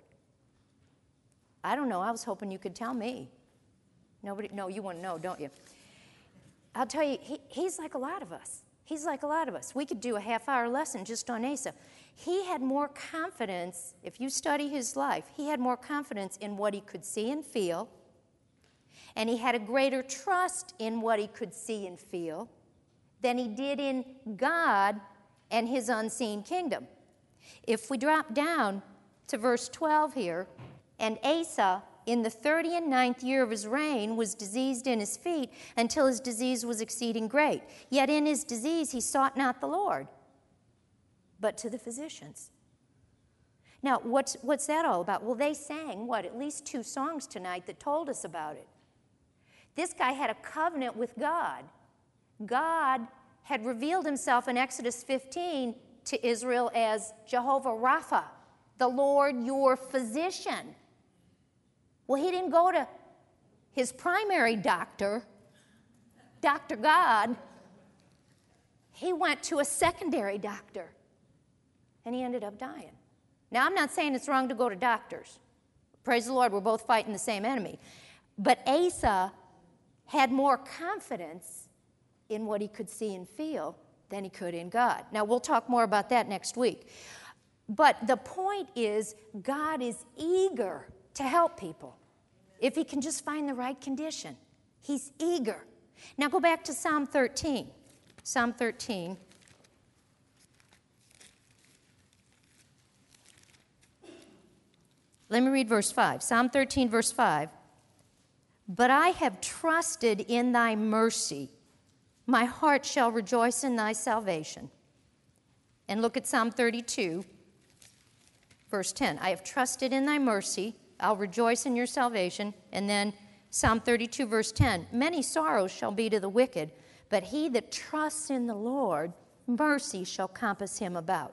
I don't know. I was hoping you could tell me. Nobody, no, you want to know, don't you? I'll tell you, he, he's like a lot of us. He's like a lot of us. We could do a half-hour lesson just on Asa. He had more confidence, if you study his life, he had more confidence in what he could see and feel, and he had a greater trust in what he could see and feel than he did in God and his unseen kingdom. If we drop down to verse twelve here, and Asa, in the thirty and ninth year of his reign, was diseased in his feet until his disease was exceeding great. Yet in his disease he sought not the Lord, but to the physicians. Now, what's, what's that all about? Well, they sang, what, at least two songs tonight that told us about it. This guy had a covenant with God. God had revealed himself in Exodus fifteen to Israel as Jehovah Rapha, the Lord your physician. Well, he didn't go to his primary doctor, Doctor God. He went to a secondary doctor, and he ended up dying. Now, I'm not saying it's wrong to go to doctors. Praise the Lord, we're both fighting the same enemy. But Asa had more confidence in what he could see and feel than he could in God. Now, we'll talk more about that next week. But the point is, God is eager to help people if he can just find the right condition. He's eager. Now, go back to Psalm thirteen. Psalm thirteen. Let me read verse five. Psalm thirteen, verse five. But I have trusted in thy mercy. My heart shall rejoice in thy salvation. And look at Psalm thirty-two, verse ten. I have trusted in thy mercy. I'll rejoice in your salvation. And then Psalm thirty-two, verse ten. Many sorrows shall be to the wicked, but he that trusts in the Lord, mercy shall compass him about.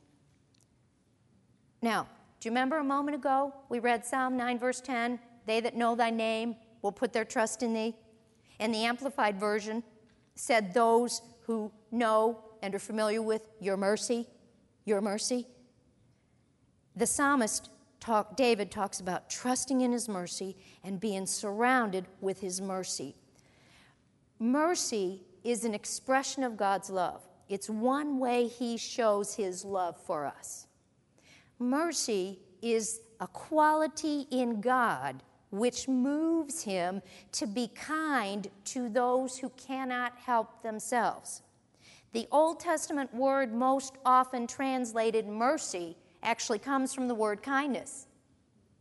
Now, do you remember a moment ago we read Psalm nine, verse ten? They that know thy name will put their trust in thee. And the Amplified Version said those who know and are familiar with your mercy, your mercy. The psalmist, talk, David, talks about trusting in his mercy and being surrounded with his mercy. Mercy is an expression of God's love. It's one way he shows his love for us. Mercy is a quality in God which moves him to be kind to those who cannot help themselves. The Old Testament word most often translated mercy actually comes from the word kindness.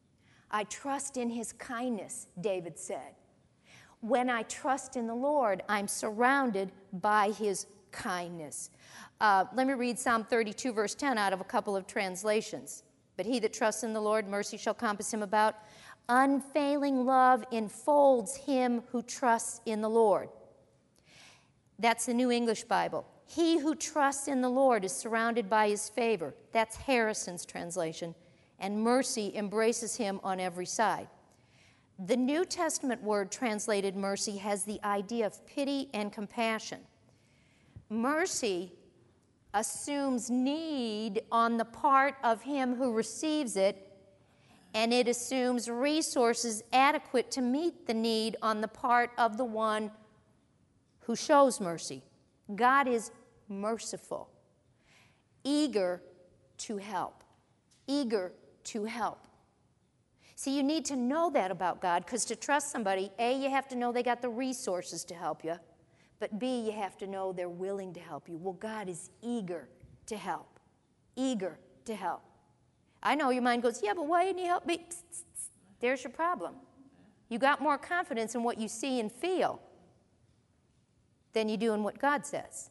I trust in his kindness, David said. When I trust in the Lord, I'm surrounded by his kindness. Uh, let me read Psalm thirty-two, verse ten out of a couple of translations. But he that trusts in the Lord, mercy shall compass him about. Unfailing love enfolds him who trusts in the Lord. That's the New English Bible. He who trusts in the Lord is surrounded by his favor. That's Harrison's translation. And mercy embraces him on every side. The New Testament word translated mercy has the idea of pity and compassion. Mercy assumes need on the part of him who receives it, and it assumes resources adequate to meet the need on the part of the one who shows mercy. God is merciful, eager to help, eager to help. See, you need to know that about God, because to trust somebody, A, you have to know they got the resources to help you, but B, you have to know they're willing to help you. Well, God is eager to help, eager to help. I know your mind goes, yeah, but why didn't he help me? Psst, psst, psst. There's your problem. You got more confidence in what you see and feel than you do in what God says.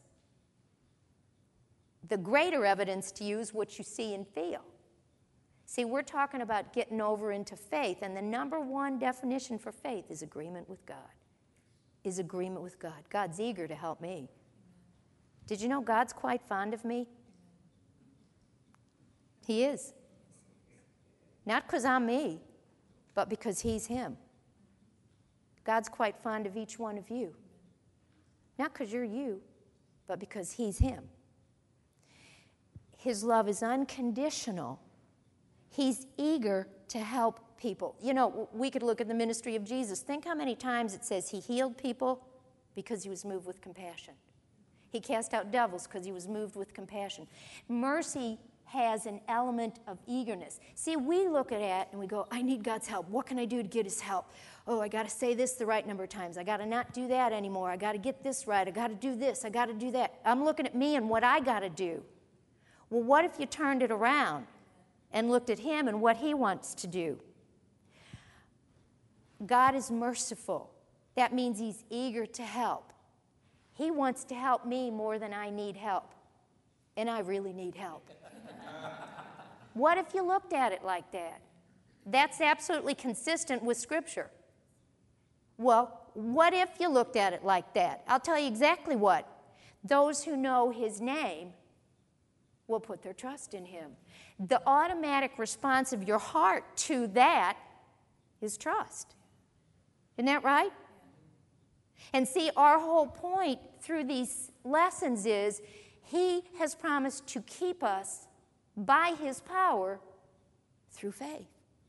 The greater evidence to you is what you see and feel. See, we're talking about getting over into faith, and the number one definition for faith is agreement with God. Is agreement with God. God's eager to help me. Did you know God's quite fond of me? He is. Not because I'm me, but because he's him. God's quite fond of each one of you. Not because you're you, but because he's him. His love is unconditional. He's eager to help people. You know, we could look at the ministry of Jesus. Think how many times it says he healed people because he was moved with compassion. He cast out devils because he was moved with compassion. Mercy has an element of eagerness. See, we look at it and we go, I need God's help. What can I do to get his help? Oh, I got to say this the right number of times. I got to not do that anymore. I got to get this right. I got to do this. I got to do that. I'm looking at me and what I got to do. Well, what if you turned it around and looked at him and what he wants to do? God is merciful. That means he's eager to help. He wants to help me more than I need help. And I really need help. What if you looked at it like that? That's absolutely consistent with Scripture. Well, what if you looked at it like that? I'll tell you exactly what. Those who know his name will put their trust in him. The automatic response of your heart to that is trust. Isn't that right? And see, our whole point through these lessons is he has promised to keep us by his power through faith.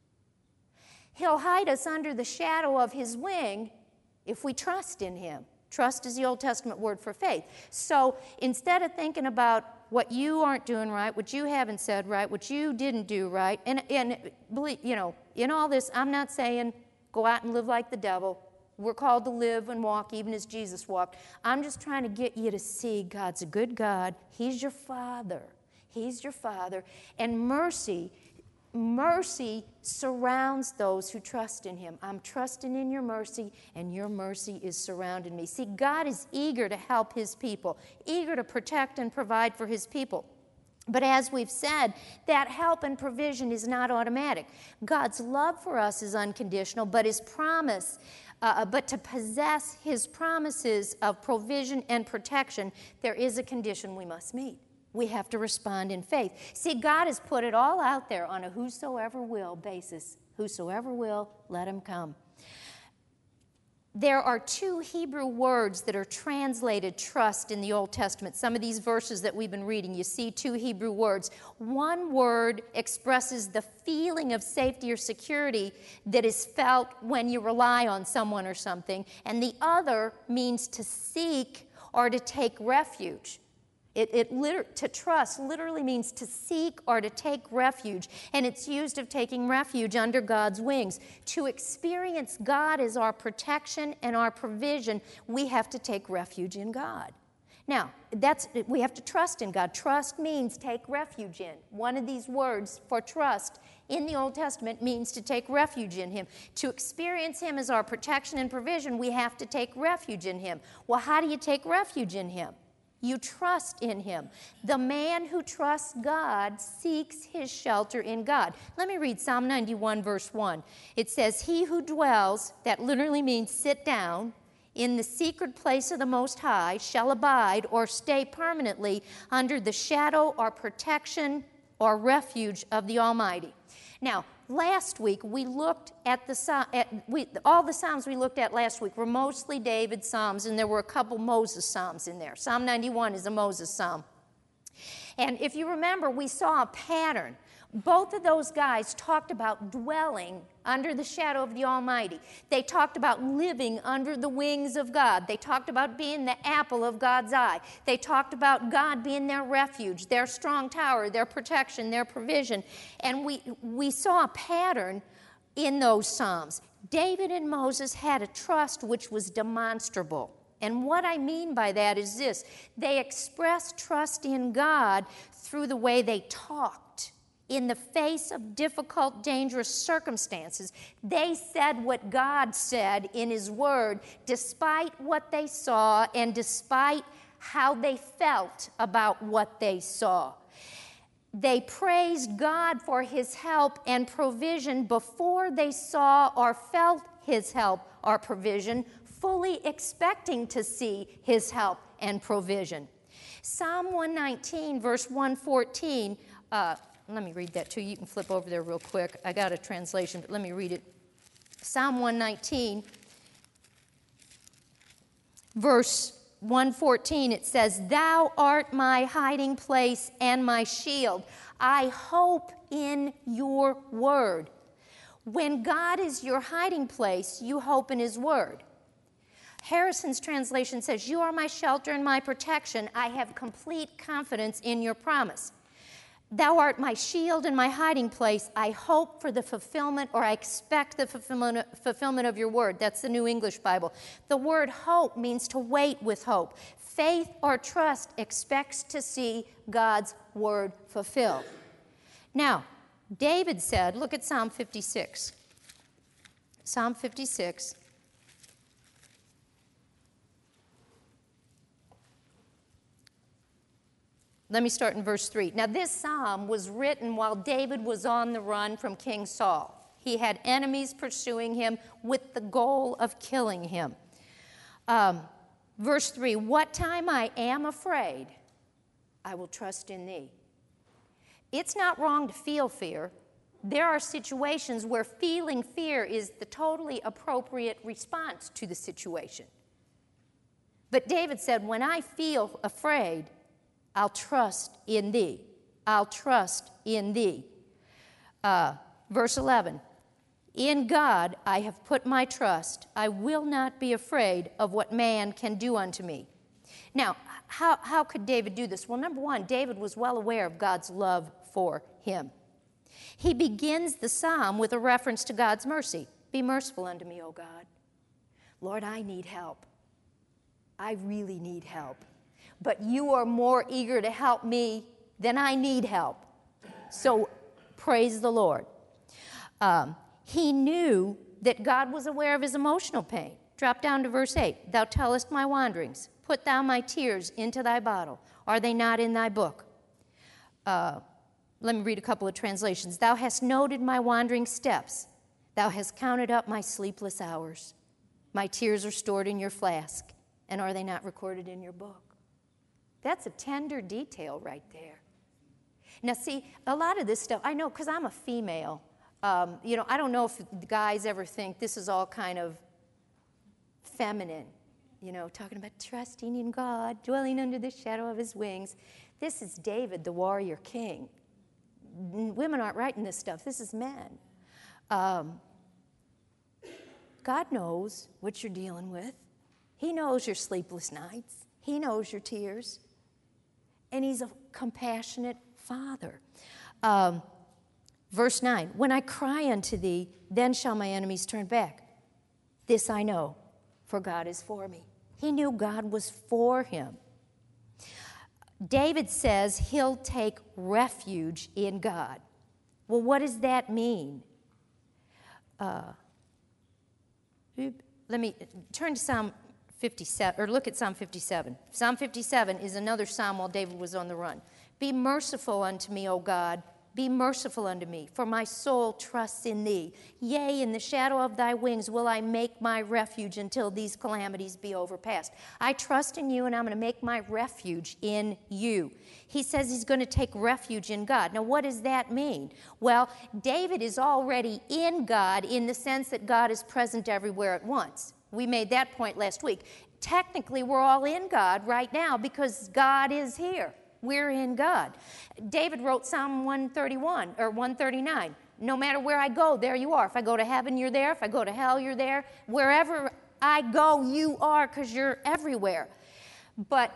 He'll hide us under the shadow of his wing if we trust in him. Trust is the Old Testament word for faith. So instead of thinking about what you aren't doing right, what you haven't said right, what you didn't do right, and, and you know, in all this, I'm not saying go out and live like the devil. We're called to live and walk even as Jesus walked. I'm just trying to get you to see God's a good God. He's your Father. He's your Father. And mercy, mercy surrounds those who trust in him. I'm trusting in your mercy, and your mercy is surrounding me. See, God is eager to help his people, eager to protect and provide for his people. But as we've said, that help and provision is not automatic. God's love for us is unconditional, but his promise, uh, but to possess his promises of provision and protection, there is a condition we must meet. We have to respond in faith. See, God has put it all out there on a whosoever will basis. Whosoever will, let him come. There are two Hebrew words that are translated trust in the Old Testament. Some of these verses that we've been reading, you see two Hebrew words. One word expresses the feeling of safety or security that is felt when you rely on someone or something, and the other means to seek or to take refuge. It, it liter- to trust literally means to seek or to take refuge, and it's used of taking refuge under God's wings. To experience God as our protection and our provision, we have to take refuge in God. Now, that's we have to trust in God. Trust means take refuge in. One of these words for trust in the Old Testament means to take refuge in Him. To experience Him as our protection and provision, we have to take refuge in Him. Well, how do you take refuge in Him? You trust in Him. The man who trusts God seeks his shelter in God. Let me read Psalm ninety-one, verse one. It says, "He who dwells," that literally means sit down, "in the secret place of the Most High shall abide or stay permanently under the shadow or protection or refuge of the Almighty." Now, last week we looked at the at, we, all the Psalms we looked at last week were mostly David's Psalms, and there were a couple Moses Psalms in there. Psalm ninety-one is a Moses Psalm. And if you remember, we saw a pattern. Both of those guys talked about dwelling under the shadow of the Almighty. They talked about living under the wings of God. They talked about being the apple of God's eye. They talked about God being their refuge, their strong tower, their protection, their provision. And we, we saw a pattern in those Psalms. David and Moses had a trust which was demonstrable. And what I mean by that is this: they expressed trust in God through the way they talked. In the face of difficult, dangerous circumstances, they said what God said in His Word, despite what they saw and despite how they felt about what they saw. They praised God for His help and provision before they saw or felt His help or provision, fully expecting to see His help and provision. Psalm one nineteen, verse one fourteen, uh, let me read that to you. You can flip over there real quick. I got a translation, but let me read it. Psalm one nineteen, verse one fourteen, it says, "Thou art my hiding place and my shield. I hope in your word." When God is your hiding place, you hope in His word. Harrison's translation says, "You are my shelter and my protection. I have complete confidence in your promise. Thou art my shield and my hiding place. I hope for the fulfillment, or I expect the fulfillment, fulfillment of your word." That's the New English Bible. The word hope means to wait with hope. Faith or trust expects to see God's word fulfilled. Now, David said, look at Psalm fifty-six. Psalm fifty-six. Let me start in verse three. Now, this psalm was written while David was on the run from King Saul. He had enemies pursuing him with the goal of killing him. Um, verse three, "What time I am afraid, I will trust in thee." It's not wrong to feel fear. There are situations where feeling fear is the totally appropriate response to the situation. But David said, when I feel afraid, I'll trust in thee. I'll trust in thee. Uh, verse eleven, "In God I have put my trust. I will not be afraid of what man can do unto me." Now, how, how could David do this? Well, number one, David was well aware of God's love for him. He begins the psalm with a reference to God's mercy. "Be merciful unto me, O God. Lord, I need help. I really need help. But you are more eager to help me than I need help." So praise the Lord. Um, he knew that God was aware of his emotional pain. Drop down to verse eight. "Thou tellest my wanderings. Put thou my tears into thy bottle. Are they not in thy book?" Uh, let me read a couple of translations. "Thou hast noted my wandering steps. Thou hast counted up my sleepless hours. My tears are stored in your flask. And are they not recorded in your book?" That's a tender detail right there. Now, see, a lot of this stuff, I know because I'm a female. Um, you know, I don't know if guys ever think this is all kind of feminine, you know, talking about trusting in God, dwelling under the shadow of his wings. This is David, the warrior king. Women aren't writing this stuff. This is men. Um, God knows what you're dealing with. He knows your sleepless nights. He knows your tears. And he's a compassionate father. Um, verse nine, "When I cry unto thee, then shall my enemies turn back. This I know, for God is for me." He knew God was for him. David says he'll take refuge in God. Well, what does that mean? Uh, let me turn to Psalm fifty-seven, or look at Psalm fifty-seven. Psalm fifty-seven is another psalm while David was on the run. Be merciful unto me, O God. Be merciful unto me, for my soul trusts in thee. Yea, in the shadow of thy wings will I make my refuge until these calamities be overpast. I trust in you, and I'm going to make my refuge in you. He says he's going to take refuge in God. Now, what does that mean? Well, David is already in God in the sense that God is present everywhere at once. We made that point last week. Technically, we're all in God right now because God is here. We're in God. David wrote Psalm one thirty-one or one thirty-nine. No matter where I go, there you are. If I go to heaven, you're there. If I go to hell, you're there. Wherever I go, you are, because you're everywhere. But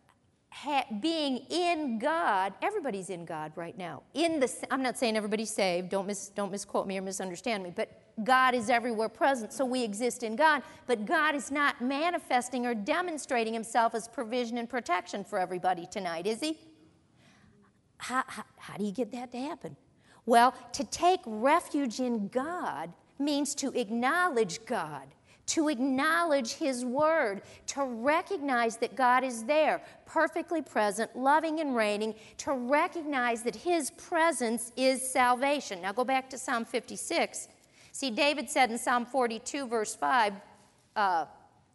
ha- being in God, everybody's in God right now. In the, I'm not saying everybody's saved. Don't mis, don't misquote me or misunderstand me. But God is everywhere present, so we exist in God. But God is not manifesting or demonstrating himself as provision and protection for everybody tonight, is he? How, how, how do you get that to happen? Well, to take refuge in God means to acknowledge God, to acknowledge his word, to recognize that God is there, perfectly present, loving and reigning, to recognize that his presence is salvation. Now go back to Psalm fifty-six. See, David said in Psalm forty-two, verse five, uh,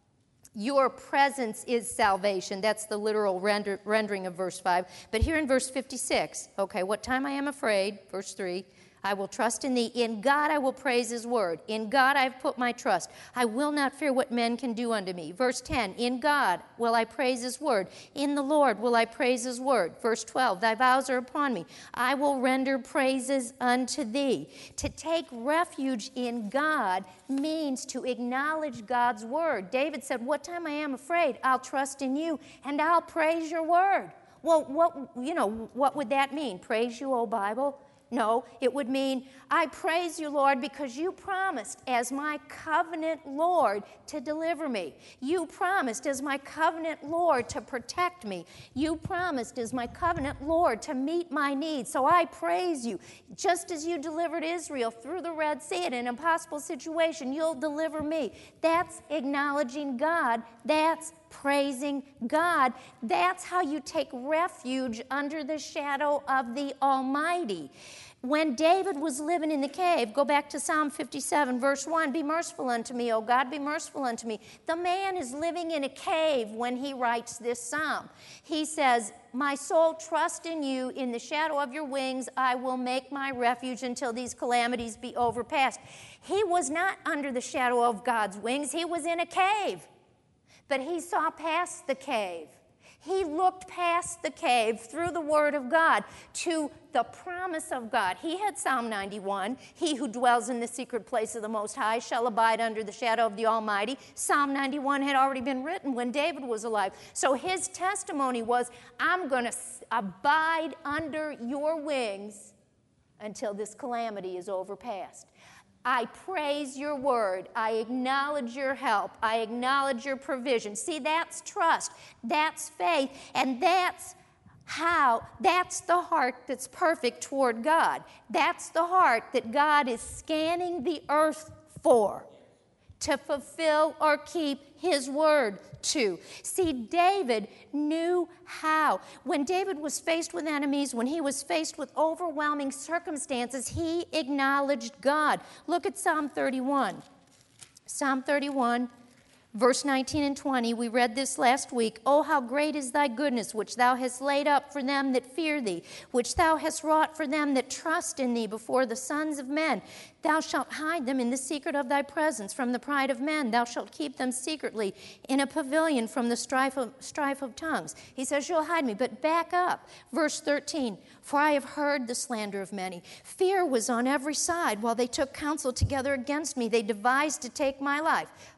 your presence is salvation. That's the literal render, rendering of verse five. But here in verse fifty-six, okay, what time I am afraid, verse three, I will trust in thee. In God I will praise his word. In God I have put my trust. I will not fear what men can do unto me. Verse ten, in God will I praise his word. In the Lord will I praise his word. Verse twelve, thy vows are upon me. I will render praises unto thee. To take refuge in God means to acknowledge God's word. David said, what time I am afraid, I'll trust in you and I'll praise your word. Well, what, you know, what would that mean? Praise you, O Bible? No, it would mean, I praise you, Lord, because you promised as my covenant Lord to deliver me. You promised as my covenant Lord to protect me. You promised as my covenant Lord to meet my needs. So I praise you. Just as you delivered Israel through the Red Sea in an impossible situation, you'll deliver me. That's acknowledging God. That's praising God. That's how you take refuge under the shadow of the Almighty. When David was living in the cave, go back to Psalm fifty-seven, verse one, be merciful unto me, O God, be merciful unto me. The man is living in a cave when he writes this psalm. He says, my soul trusts in you. In the shadow of your wings, I will make my refuge until these calamities be overpast. He was not under the shadow of God's wings. He was in a cave. But he saw past the cave. He looked past the cave through the Word of God to the promise of God. He had Psalm ninety-one, he who dwells in the secret place of the Most High shall abide under the shadow of the Almighty. Psalm ninety-one had already been written when David was alive. So his testimony was, I'm going to abide under your wings until this calamity is overpast. I praise your word. I acknowledge your help. I acknowledge your provision. See, that's trust. That's faith. And that's how, that's the heart that's perfect toward God. That's the heart that God is scanning the earth for, to fulfill or keep his word to. See, David knew how. When David was faced with enemies, when he was faced with overwhelming circumstances, he acknowledged God. Look at Psalm thirty-one. Psalm thirty-one, verse nineteen and twenty, we read this last week. Oh, how great is thy goodness, which thou hast laid up for them that fear thee, which thou hast wrought for them that trust in thee before the sons of men. Thou shalt hide them in the secret of thy presence from the pride of men. Thou shalt keep them secretly in a pavilion from the strife of, strife of tongues. He says, you'll hide me. But back up. Verse thirteen, for I have heard the slander of many. Fear was on every side while they took counsel together against me. They devised to take my life.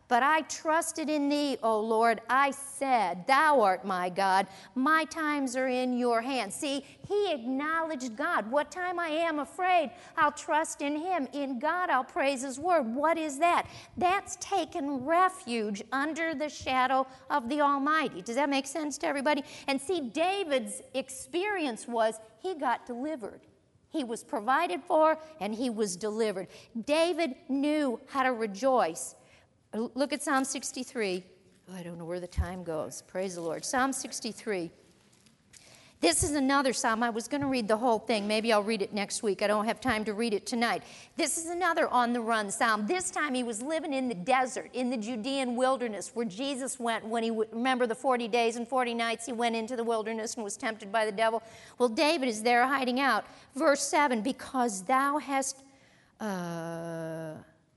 But I trusted in thee, O Lord. I said, thou art my God. My times are in your hands. See, he acknowledged God. What time I am afraid, I'll trust in him. In God, I'll praise his word. What is that? That's taken refuge under the shadow of the Almighty. Does that make sense to everybody? And see, David's experience was he got delivered. He was provided for and he was delivered. David knew how to rejoice. Look at Psalm sixty-three. Oh, I don't know where the time goes. Praise the Lord. Psalm sixty-three. This is another psalm. I was going to read the whole thing. Maybe I'll read it next week. I don't have time to read it tonight. This is another on-the-run psalm. This time he was living in the desert, in the Judean wilderness, where Jesus went when he, remember the forty days and forty nights he went into the wilderness and was tempted by the devil? Well, David is there hiding out. Verse seven, because thou hast... Uh,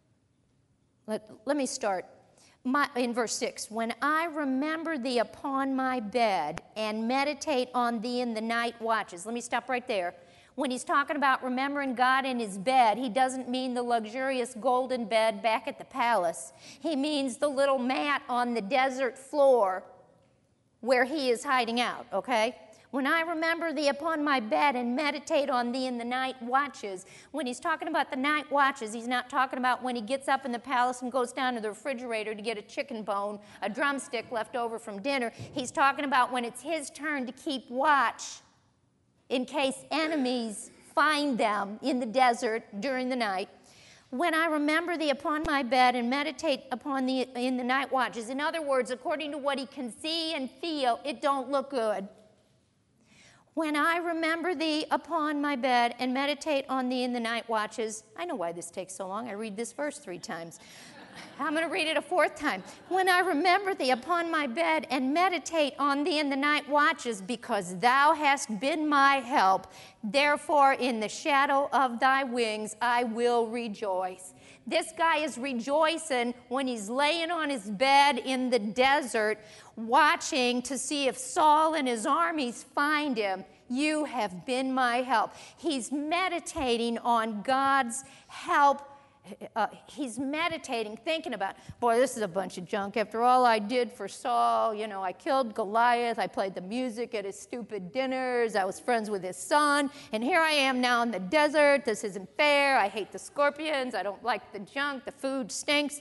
let, let me start. My, in verse six, when I remember thee upon my bed and meditate on thee in the night watches. Let me stop right there. When he's talking about remembering God in his bed, he doesn't mean the luxurious golden bed back at the palace. He means the little mat on the desert floor where he is hiding out, okay? When I remember thee upon my bed and meditate on thee in the night watches. When he's talking about the night watches, he's not talking about when he gets up in the palace and goes down to the refrigerator to get a chicken bone, a drumstick left over from dinner. He's talking about when it's his turn to keep watch in case enemies find them in the desert during the night. When I remember thee upon my bed and meditate upon thee in the night watches. In other words, according to what he can see and feel, it don't look good. When I remember thee upon my bed and meditate on thee in the night watches. I know why this takes so long. I read this verse three times. I'm going to read it a fourth time. When I remember thee upon my bed and meditate on thee in the night watches, because thou hast been my help, therefore in the shadow of thy wings I will rejoice. This guy is rejoicing when he's laying on his bed in the desert, watching to see if Saul and his armies find him. You have been my help. He's meditating on God's help. Uh, he's meditating, thinking about, boy, this is a bunch of junk. After all I did for Saul, you know, I killed Goliath. I played the music at his stupid dinners. I was friends with his son. And here I am now in the desert. This isn't fair. I hate the scorpions. I don't like the junk. The food stinks.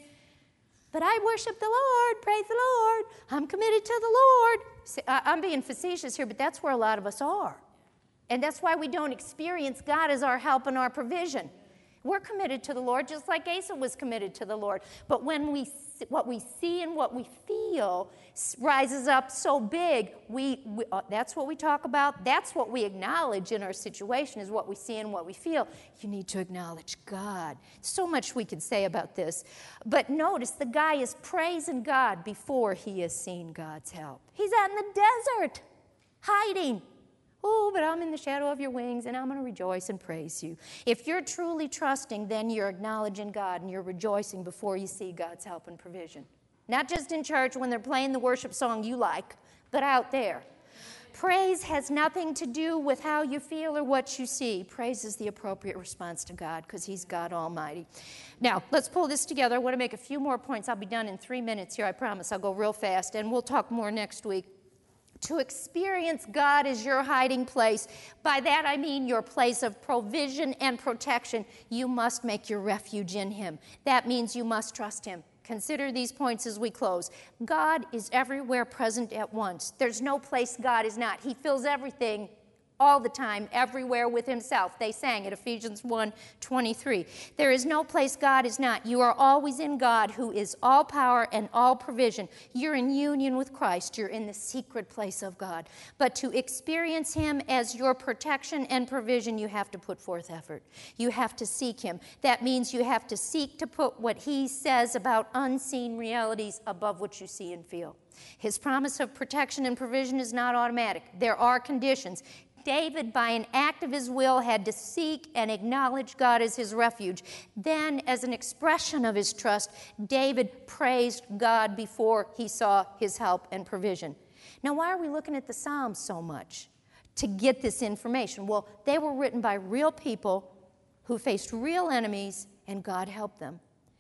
But I worship the Lord. Praise the Lord. I'm committed to the Lord. See, I, I'm being facetious here, but that's where a lot of us are. And that's why we don't experience God as our help and our provision. We're committed to the Lord just like Asa was committed to the Lord. But when we what we see and what we feel rises up so big, we, we uh, that's what we talk about. That's what we acknowledge in our situation is what we see and what we feel. You need to acknowledge God. So much we could say about this. But notice the guy is praising God before he has seen God's help. He's out in the desert, hiding. Oh, but I'm in the shadow of your wings, and I'm going to rejoice and praise you. If you're truly trusting, then you're acknowledging God, and you're rejoicing before you see God's help and provision. Not just in church when they're playing the worship song you like, but out there. Praise has nothing to do with how you feel or what you see. Praise is the appropriate response to God because he's God Almighty. Now, let's pull this together. I want to make a few more points. I'll be done in three minutes here, I promise. I'll go real fast, and we'll talk more next week. To experience God as your hiding place, by that I mean your place of provision and protection, you must make your refuge in him. That means you must trust him. Consider these points as we close. God is everywhere present at once. There's no place God is not. He fills everything all the time, everywhere with himself. They sang at Ephesians one twenty-three. There is no place God is not. You are always in God, who is all power and all provision. You're in union with Christ. You're in the secret place of God. But to experience him as your protection and provision, you have to put forth effort. You have to seek him. That means you have to seek to put what he says about unseen realities above what you see and feel. His promise of protection and provision is not automatic. There are conditions. David, by an act of his will, had to seek and acknowledge God as his refuge. Then, as an expression of his trust, David praised God before he saw his help and provision. Now, why are we looking at the Psalms so much? To get this information. Well, they were written by real people who faced real enemies, and God helped them.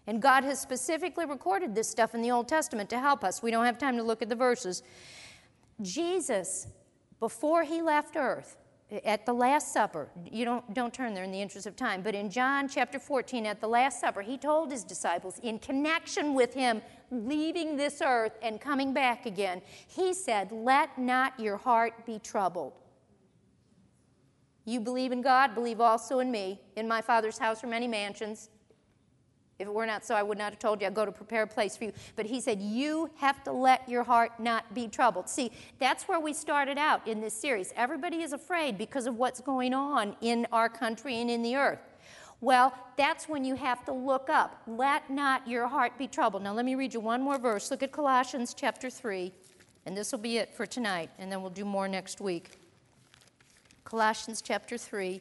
And God has specifically recorded this stuff in the Old Testament to help us. We don't have time to look at the verses. Jesus, before he left earth, at the Last Supper, you don't, don't turn there in the interest of time, but in John chapter fourteen, at the Last Supper, he told his disciples, in connection with him leaving this earth and coming back again, he said, let not your heart be troubled. You believe in God, believe also in me. In my Father's house are many mansions. If it were not so, I would not have told you. I'd go to prepare a place for you. But he said, you have to let your heart not be troubled. See, that's where we started out in this series. Everybody is afraid because of what's going on in our country and in the earth. Well, that's when you have to look up. Let not your heart be troubled. Now, let me read you one more verse. Look at Colossians chapter three, and this will be it for tonight, and then we'll do more next week. Colossians chapter three.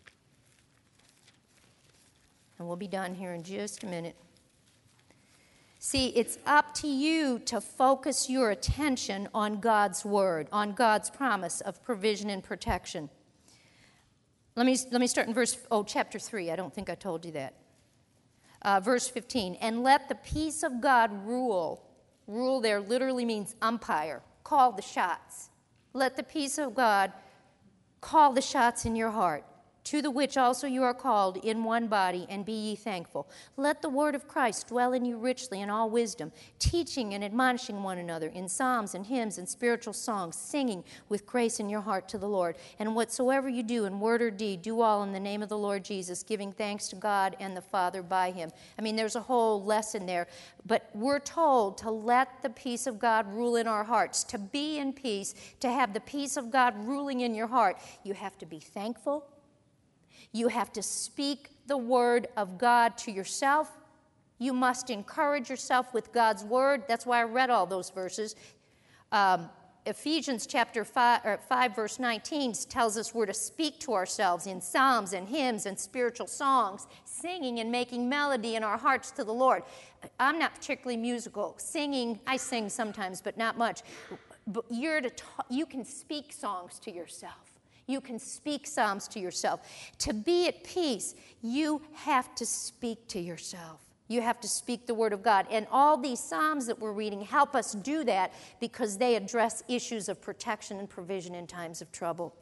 And we'll be done here in just a minute. See, it's up to you to focus your attention on God's word, on God's promise of provision and protection. Let me, let me start in verse, oh, chapter three. I don't think I told you that. Uh, verse fifteen. And let the peace of God rule. Rule there literally means umpire. Call the shots. Let the peace of God call the shots in your heart, to the which also you are called in one body, and be ye thankful. Let the word of Christ dwell in you richly in all wisdom, teaching and admonishing one another in psalms and hymns and spiritual songs, singing with grace in your heart to the Lord. And whatsoever you do in word or deed, do all in the name of the Lord Jesus, giving thanks to God and the Father by him. I mean, there's a whole lesson there. But we're told to let the peace of God rule in our hearts. To be in peace, to have the peace of God ruling in your heart, you have to be thankful. You have to speak the word of God to yourself. You must encourage yourself with God's word. That's why I read all those verses. Um, Ephesians chapter five, or five, verse nineteen tells us we're to speak to ourselves in psalms and hymns and spiritual songs, singing and making melody in our hearts to the Lord. I'm not particularly musical. Singing, I sing sometimes, but not much. But you're to ta- you can speak songs to yourself. You can speak psalms to yourself. To be at peace, you have to speak to yourself. You have to speak the word of God. And all these psalms that we're reading help us do that because they address issues of protection and provision in times of trouble.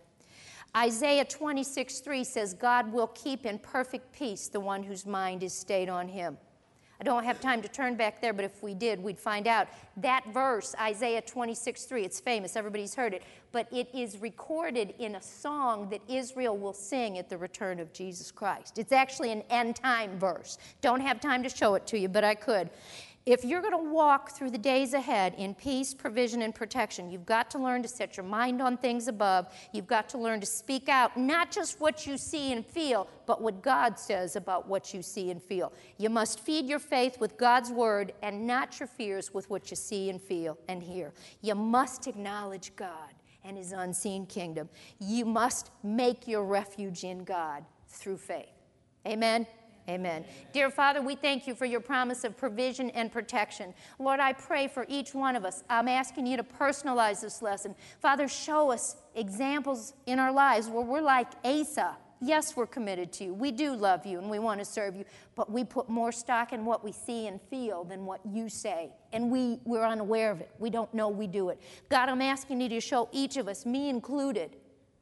Isaiah twenty-six three says, God will keep in perfect peace the one whose mind is stayed on him. I don't have time to turn back there, but if we did, we'd find out. That verse, Isaiah twenty-six three, it's famous. Everybody's heard it. But it is recorded in a song that Israel will sing at the return of Jesus Christ. It's actually an end-time verse. Don't have time to show it to you, but I could. If you're going to walk through the days ahead in peace, provision, and protection, you've got to learn to set your mind on things above. You've got to learn to speak out, not just what you see and feel, but what God says about what you see and feel. You must feed your faith with God's word and not your fears with what you see and feel and hear. You must acknowledge God and his unseen kingdom. You must make your refuge in God through faith. Amen? Amen. Dear Father, we thank you for your promise of provision and protection. Lord, I pray for each one of us. I'm asking you to personalize this lesson. Father, show us examples in our lives where we're like Asa. Yes, we're committed to you. We do love you and we want to serve you, but we put more stock in what we see and feel than what you say. And we, we're unaware of it. We don't know we do it. God, I'm asking you to show each of us, me included,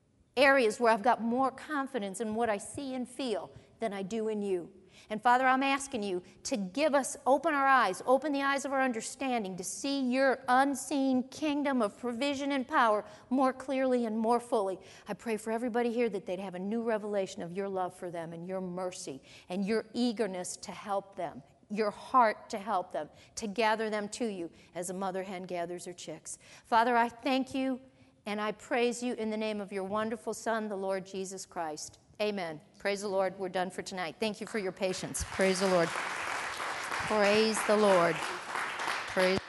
areas where I've got more confidence in what I see and feel than I do in you. And Father, I'm asking you to give us, open our eyes, open the eyes of our understanding to see your unseen kingdom of provision and power more clearly and more fully. I pray for everybody here that they'd have a new revelation of your love for them and your mercy and your eagerness to help them, your heart to help them, to gather them to you as a mother hen gathers her chicks. Father, I thank you and I praise you in the name of your wonderful Son, the Lord Jesus Christ. Amen. Praise the Lord. We're done for tonight. Thank you for your patience. Praise the Lord. Praise the Lord. Praise